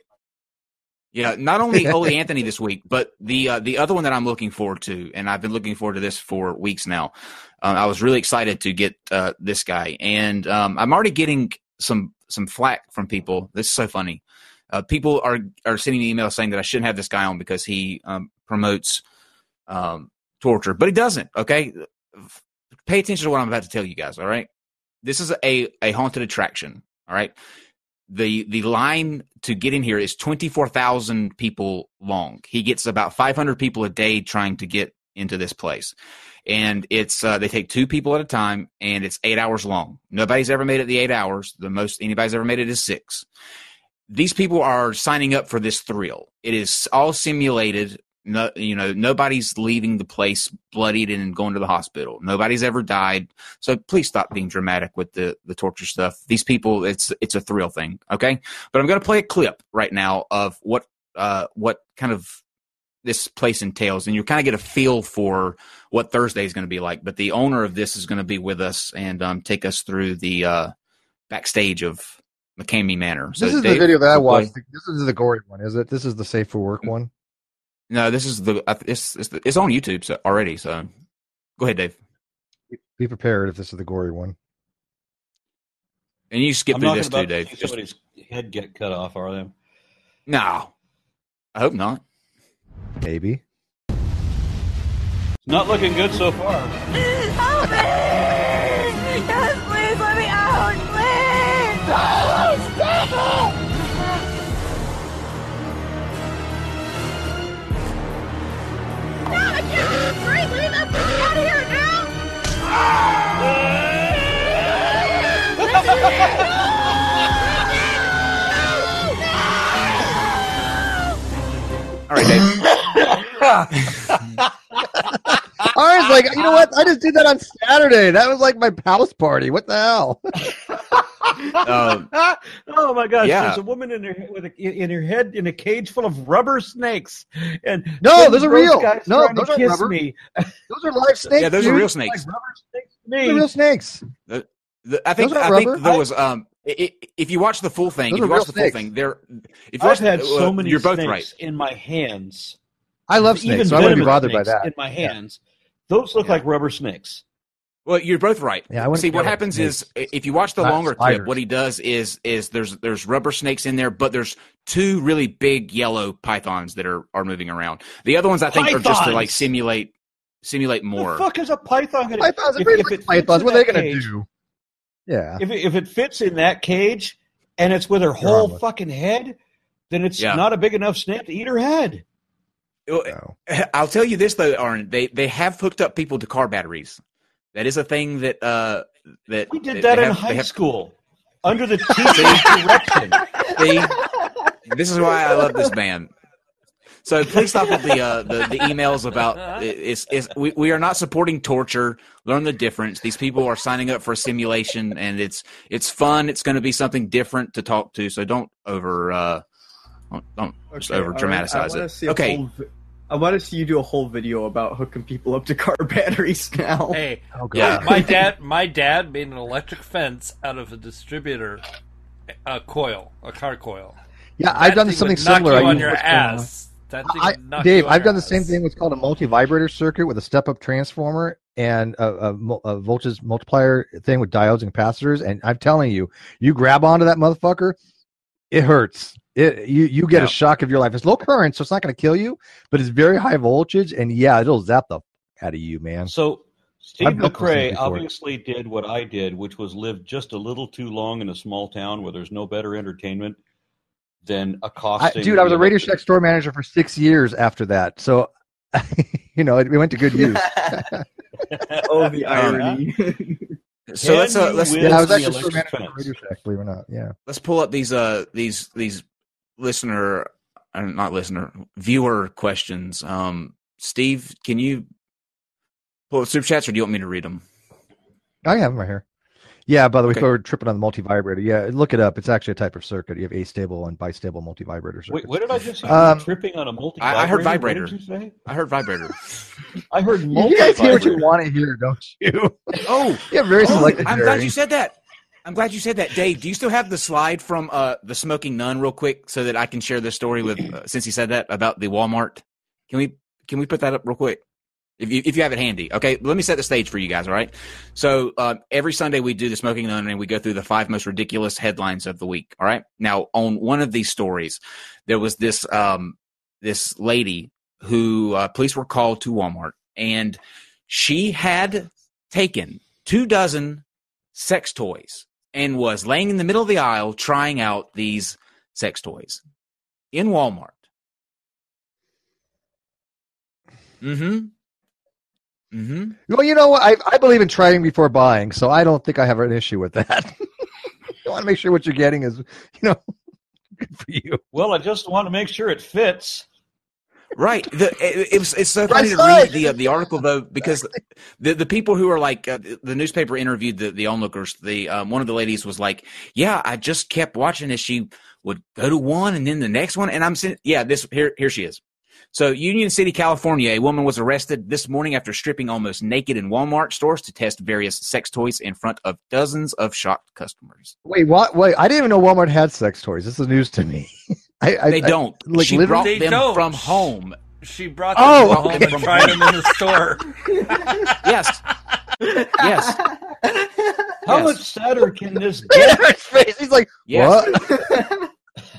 yeah, not only Ole Anthony this week, but the uh, the other one that I'm looking forward to, and I've been looking forward to this for weeks now. Um, I was really excited to get uh, this guy, and um, I'm already getting some some flack from people. This is so funny. Uh, people are are sending me emails saying that I shouldn't have this guy on because he um, promotes um, torture, but he doesn't. Okay, pay attention to what I'm about to tell you guys. All right, this is a a haunted attraction. All right. The the line to get in here is twenty-four thousand people long. He gets about five hundred people a day trying to get into this place. And it's uh, they take two people at a time, and it's eight hours long. Nobody's ever made it the eight hours. The most anybody's ever made it is six. These people are signing up for this thrill. It is all simulated. No, you know, nobody's leaving the place bloodied and going to the hospital. Nobody's ever died. So please stop being dramatic with the, the torture stuff. These people, it's it's a thrill thing, okay? But I'm going to play a clip right now of what uh, what kind of this place entails, and you kind of get a feel for what Thursday is going to be like. But the owner of this is going to be with us and um, take us through the uh, backstage of McCamey Manor. So This is Dave, the video that I we'll play. watched. This is the gory one, is it? This is the safe for work one. No, this is the uh, it's it's, it's on YouTube so, already. So go ahead, Dave. Be prepared if this is the gory one. And you skip I'm through not this about too, Dave. to see Just, somebody's head get cut off, are they? no, I hope not. Maybe. Not looking good so far. Help me! Yes, please let me out, please! Please, stop it! No, I can't breathe! Leave that thing out of here now! All right, Dave. I was like, you know what? I just did that on Saturday. That was like my house party. What the hell? Um, oh my gosh! yeah. There's a woman in her with a, in her head in a cage full of rubber snakes, and No, some those are gross real. guy's No, trying to those are kiss rubber. me. Those are live snakes. Yeah, those are dude. real snakes. Like rubber snakes to Those me. are real snakes. The, the, I think Those I aren't think rubber. there was um. i- i- If you watch the full thing, Those if are you watch real the full snakes. thing, there. If you I've watch, had uh, so many You're both snakes right. in my hands. I love Even snakes, so I wouldn't be venomous bothered by snakes that. in my Yeah. hands. Those look Yeah. like rubber snakes. Well, you're both right. Yeah, I wouldn't See, be what able to happens make is if you watch the not longer spiders. clip, what he does is is there's there's rubber snakes in there, but there's two really big yellow pythons that are, are moving around. The other ones I think are just to like Pythons! simulate simulate more. The fuck is a python going to Pythons are if, pretty if much it pythons. fits What in are they that going to cage- do? Yeah. If it, if it fits in that cage and it's with her whole harmless. fucking head, then it's Yeah. not a big enough snake to eat her head. No. I'll tell you this though, Aaron. They they have hooked up people to car batteries. That is a thing that uh that we did that that they in have- high they have- school under the teacher's direction. See, this is why I love this man. So please stop with the uh, the, the emails about it's, it's we, we are not supporting torture. Learn the difference. These people are signing up for a simulation, and it's it's fun. It's going to be something different to talk to. So don't over uh, don't, don't just over dramatize it. Okay. Whole, I want to see you do a whole video about hooking people up to car batteries now. Hey, oh, yeah, my dad, my dad made an electric fence out of a distributor, a coil, a car coil. Yeah, That I've done thing something would knock similar. You I on use your what's ass. That thing I, would knock Dave, you on I've your done the ass. same thing. What's called a multi-vibrator circuit with a step-up transformer and a, a, mul- a voltage multiplier thing with diodes and capacitors. And I'm telling you, you grab onto that motherfucker, it hurts. It you you get Yeah. a shock of your life. It's low current, so it's not going to kill you, but it's very high voltage, and yeah, it'll zap the f- out of you, man. So Steve I've built those things McRae before. obviously did what I did, which was live just a little too long in a small town where there's no better entertainment than I, accosting. dude, I was the a Radio electric- Shack store manager for six years after that, so you know it, it went to good use. Oh, the irony. So let's uh, let's yeah, I was the actually store electric manager for Radio Shack, believe it or not. Yeah. let's pull up these uh these these listener uh, not listener viewer questions. Um, Steve, can you pull up super chats, or do you want me to read them? I have them right here. Yeah, by the way, Okay. if we're tripping on the multi-vibrator, yeah, look it up. It's actually a type of circuit. You have astable and bistable multi-vibrator circuits. Wait, what did I just say? Um, Tripping on a multi. I, I heard What vibrator. did you say? I heard vibrator. I heard multi. You guys hear what you want to hear, don't you? Oh, You have very oh, selective I'm glad hearing. you said that. I'm glad you said that, Dave. Do you still have the slide from uh, the Smoking Nun, real quick, so that I can share this story with? Uh, since he said that about the Walmart, can we can we put that up real quick? If you if you have it handy, okay. Let me set the stage for you guys. All right. So uh, every Sunday we do the Smoking Nun, and we go through the five most ridiculous headlines of the week. All right. Now, on one of these stories, there was this um this lady who uh, police were called to Walmart, and she had taken two dozen sex toys and was laying in the middle of the aisle trying out these sex toys in Walmart. Mm-hmm. Mm-hmm. Well, you know what? I, I believe in trying before buying, so I don't think I have an issue with that. You want to make sure what you're getting is, you know, good for you. Well, I just want to make sure it fits. Right. The, it, it was, it's so funny to Right. read the uh, the article though, because the the people who are like uh, the newspaper interviewed the the onlookers. The um, one of the ladies was like, "Yeah, I just kept watching as she would go to one and then the next one," and I'm saying, "Yeah, this here here she is." So, Union City, California, a woman was arrested this morning after stripping almost naked in Walmart stores to test various sex toys in front of dozens of shocked customers. Wait, what? Wait, I didn't even know Walmart had sex toys. This is news to me. I, I, They I- don't. like she literally- brought They them don't. from home. She brought them Oh, to home okay. and tried them in the store. Yes. Yes. How Yes. much sadder can this Look at get? his face. He's like, Yes. what?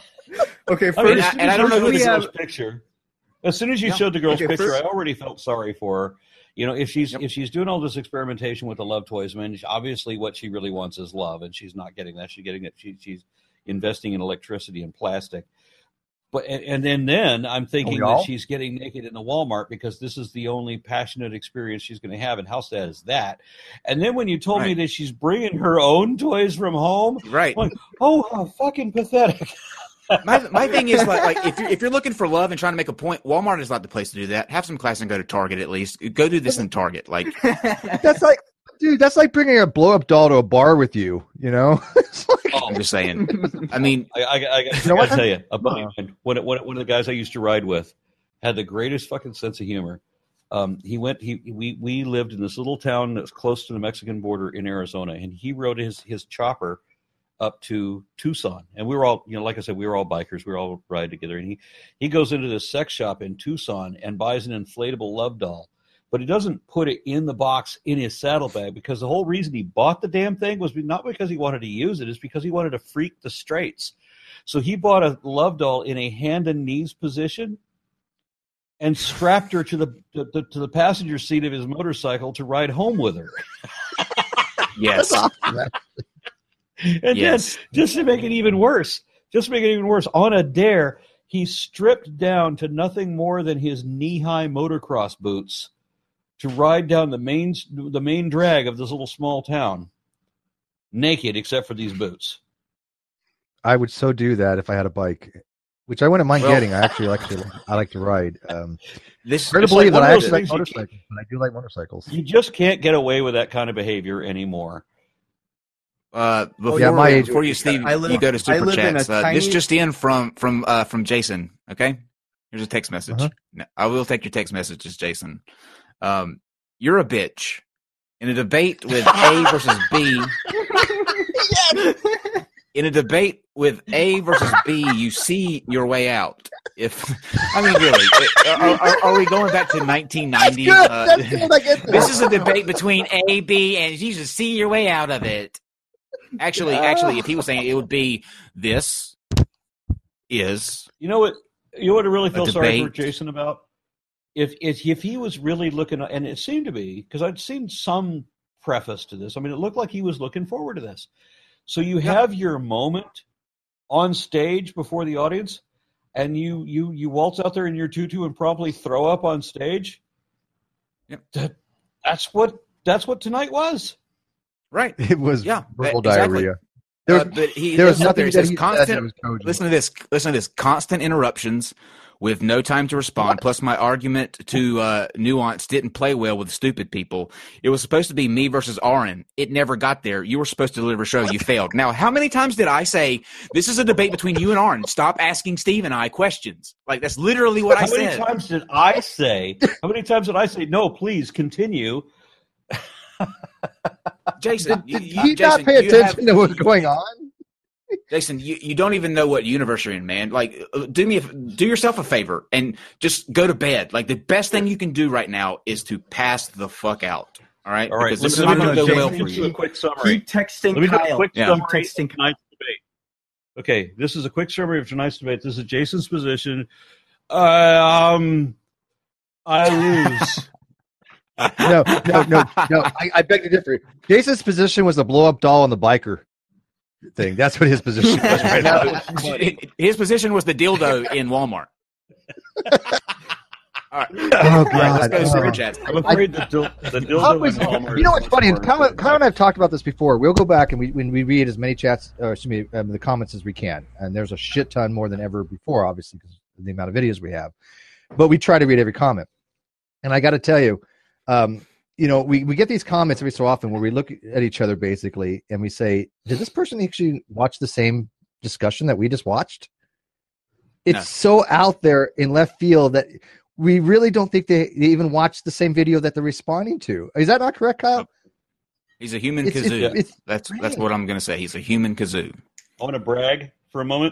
Okay, I first, mean, I- and I don't know who as soon this as you is. showed the picture. As soon as you Yeah. showed the girl's Okay, picture, first- I already felt sorry for her. You know, if she's Yep. if she's doing all this experimentation with the love toys, I mean, obviously what she really wants is love, and she's not getting that. She's getting it. She, she's investing in electricity and plastic. But and, and then then I'm thinking we all? that she's getting naked in the Walmart because this is the only passionate experience she's going to have, and how sad is that? And then when you told me Right. that she's bringing her own toys from home, Right. I'm like, oh, how fucking pathetic. My my thing is like, like if you're if you're looking for love and trying to make a point, Walmart is not the place to do that. Have some class and go to Target at least. Go do this in Target. Like That's like, dude, that's like bringing a blow up doll to a bar with you, you know? It's like, Oh, I'm just saying. I mean, I, I, I, I, You know gotta what? tell you, a buddy of mine, one, one, one of the guys I used to ride with had the greatest fucking sense of humor. Um, he went, he, we, we lived in this little town that's close to the Mexican border in Arizona, and he rode his, his chopper up to Tucson. And we were all, you know, like I said, we were all bikers. We were all ride together. And he, he goes into this sex shop in Tucson and buys an inflatable love doll. But he doesn't put it in the box in his saddlebag, because the whole reason he bought the damn thing was not because he wanted to use it, it's because he wanted to freak the straights. So he bought a love doll in a hand and knees position and strapped her to the to, to the passenger seat of his motorcycle to ride home with her. yes. And Yes. then, just to make it even worse, just to make it even worse, on a dare, he stripped down to nothing more than his knee-high motocross boots to ride down the main the main drag of this little small town. naked except for these boots. I would so do that if I had a bike, which I wouldn't mind Well- getting. I actually like to. I like to ride. Um, This hard to it's believe like that one I of those actually like things you motorcycles, but I do like motorcycles. You just can't get away with that kind of behavior anymore. Uh, before, yeah, my age before would you, be Steve, I live- you go to I super live in chats. a Uh, tiny- This just in from from uh, from Jason. Okay, here's a text message. Uh-huh. No, I will take your text messages, Jason. Um, you're a bitch. In a debate with A versus B. In a debate with A versus B, you see your way out. If I mean, really, are, are, are we going back to nineteen ninety? That's good. Uh, That's good. I get that. This is a debate between A, B, and you just see your way out of it. Actually, actually, if he was saying it, it would be this is You know what? You know what I really feel A sorry for debate. Jason about? If if if he was really looking, and it seemed to be because I'd seen some preface to this. I mean, it looked like he was looking forward to this. So you have your moment on stage before the audience, and you you you waltz out there in your tutu and promptly throw up on stage. Yep. That, that's what that's what tonight was. right. It was Yeah, verbal exactly. diarrhea. There was, Uh, but he there was listen up nothing there. It that says he said constant. that was cogent. Listen to this. Listen to this. Constant interruptions with no time to respond. Plus, my argument to uh, nuance didn't play well with stupid people. It was supposed to be me versus Aaron. It never got there. You were supposed to deliver a show. You failed. Now, how many times did I say this is a debate between you and Aaron? Stop asking Steve and I questions. Like that's literally what How I many said. times did I say? How many times did I say no? Please continue. Jason, Did you, he you, Jason, not pay you attention have- to what's going on? Jason, you, you don't even know what universe you're in, man. Like, uh, do me, a, do yourself a favor and just go to bed. Like, the best thing you can do right now is to pass the fuck out. All right, All right, because this is let not me going to do- go Jason, well let for me do you. a quick summary. Keep texting Let me do a Kyle. quick Yeah. summary Texting of tonight's debate. Okay, this is a quick summary of tonight's debate. This is Jason's position. Um, I lose. No, no, no, no. I, I beg to differ. Jason's position was the blow up doll on the biker thing. That's what his position was right now. His position was the dildo in Walmart. All right. Oh, All right, let's God. go to super Oh. chats. I'm afraid the, dil- the How dildo was- in Walmart. you know is what's funny? much Kyle, more Kyle and I have talked about this before. We'll go back and we when we read as many chats, or excuse me, um, the comments as we can, and there's a shit ton more than ever before, obviously, because of the amount of videos we have. But we try to read every comment, and I got to tell you, um, you know, we we get these comments every so often where we look at each other basically, and we say, "Did this person actually watch the same discussion that we just watched?" It's No. so out there in left field that we really don't think they, they even watched the same video that they're responding to. Is that not correct, Kyle? He's a human It's- kazoo. it's- it's that's that's great. what I'm going to say. He's a human kazoo. I want to brag for a moment.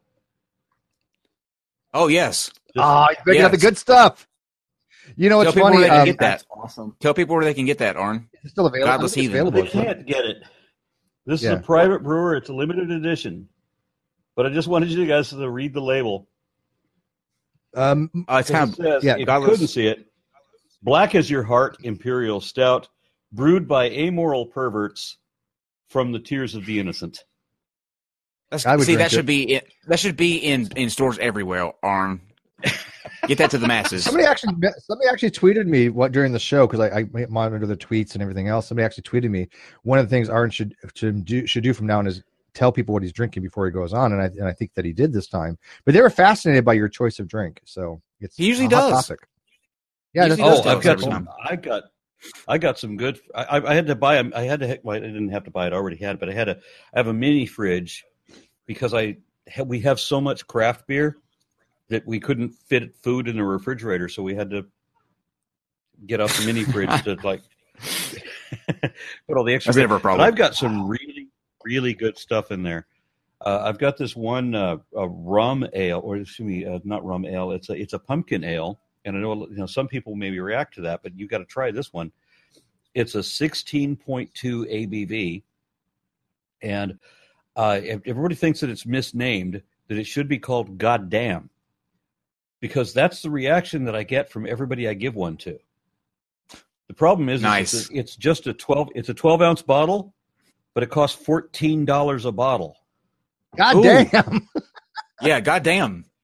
Oh yes. Oh, he's bringing up the Yes. good stuff. You know Tell what's people funny? where they can Um, get that. That's awesome. Tell people where they can get that, Arn. It's still available. Godless I think it's heathen. available. They can't get it. This Yeah. is a private brewer. It's a limited edition. But I just wanted you guys to read the label. Um, Uh, it's Because kind it of says, yeah, if you Godless- couldn't see it, Black as Your Heart Imperial Stout, brewed by amoral perverts from the tears of the innocent. That's, I would see, that drink should it. be in, that should be in, in stores everywhere. Arn, get that to the masses. somebody actually somebody actually tweeted me what during the show because I, I monitor the tweets and everything else. Somebody actually tweeted me one of the things Arn should should do should do from now on is tell people what he's drinking before he goes on, and I and I think that he did this time. But they were fascinated by your choice of drink, so it's He usually a hot does. topic. Yeah, He that's usually does Oh, tell I've us got every some. time. I got, I got some good. I, I- I had to buy. 'em- I had to. Well, I didn't have to buy it. I already had, but I had a. I have a mini fridge because I ha- we have so much craft beer that we couldn't fit food in the refrigerator, so we had to get out the mini fridge to like put all the extra. That's never a But problem. I've got some really, really good stuff in there. Uh, I've got this one uh, a rum ale, or excuse me, uh, not rum ale. It's a it's a pumpkin ale, and I know you know some people maybe react to that, but you got to try this one. It's a sixteen point two A B V, and uh, everybody thinks that it's misnamed, that it should be called "Goddamn," because that's the reaction that I get from everybody I give one to. The problem is, Nice. is it's, a, it's just a twelve. It's a twelve ounce bottle, but it costs fourteen dollars a bottle. God Ooh. damn. Yeah, goddamn.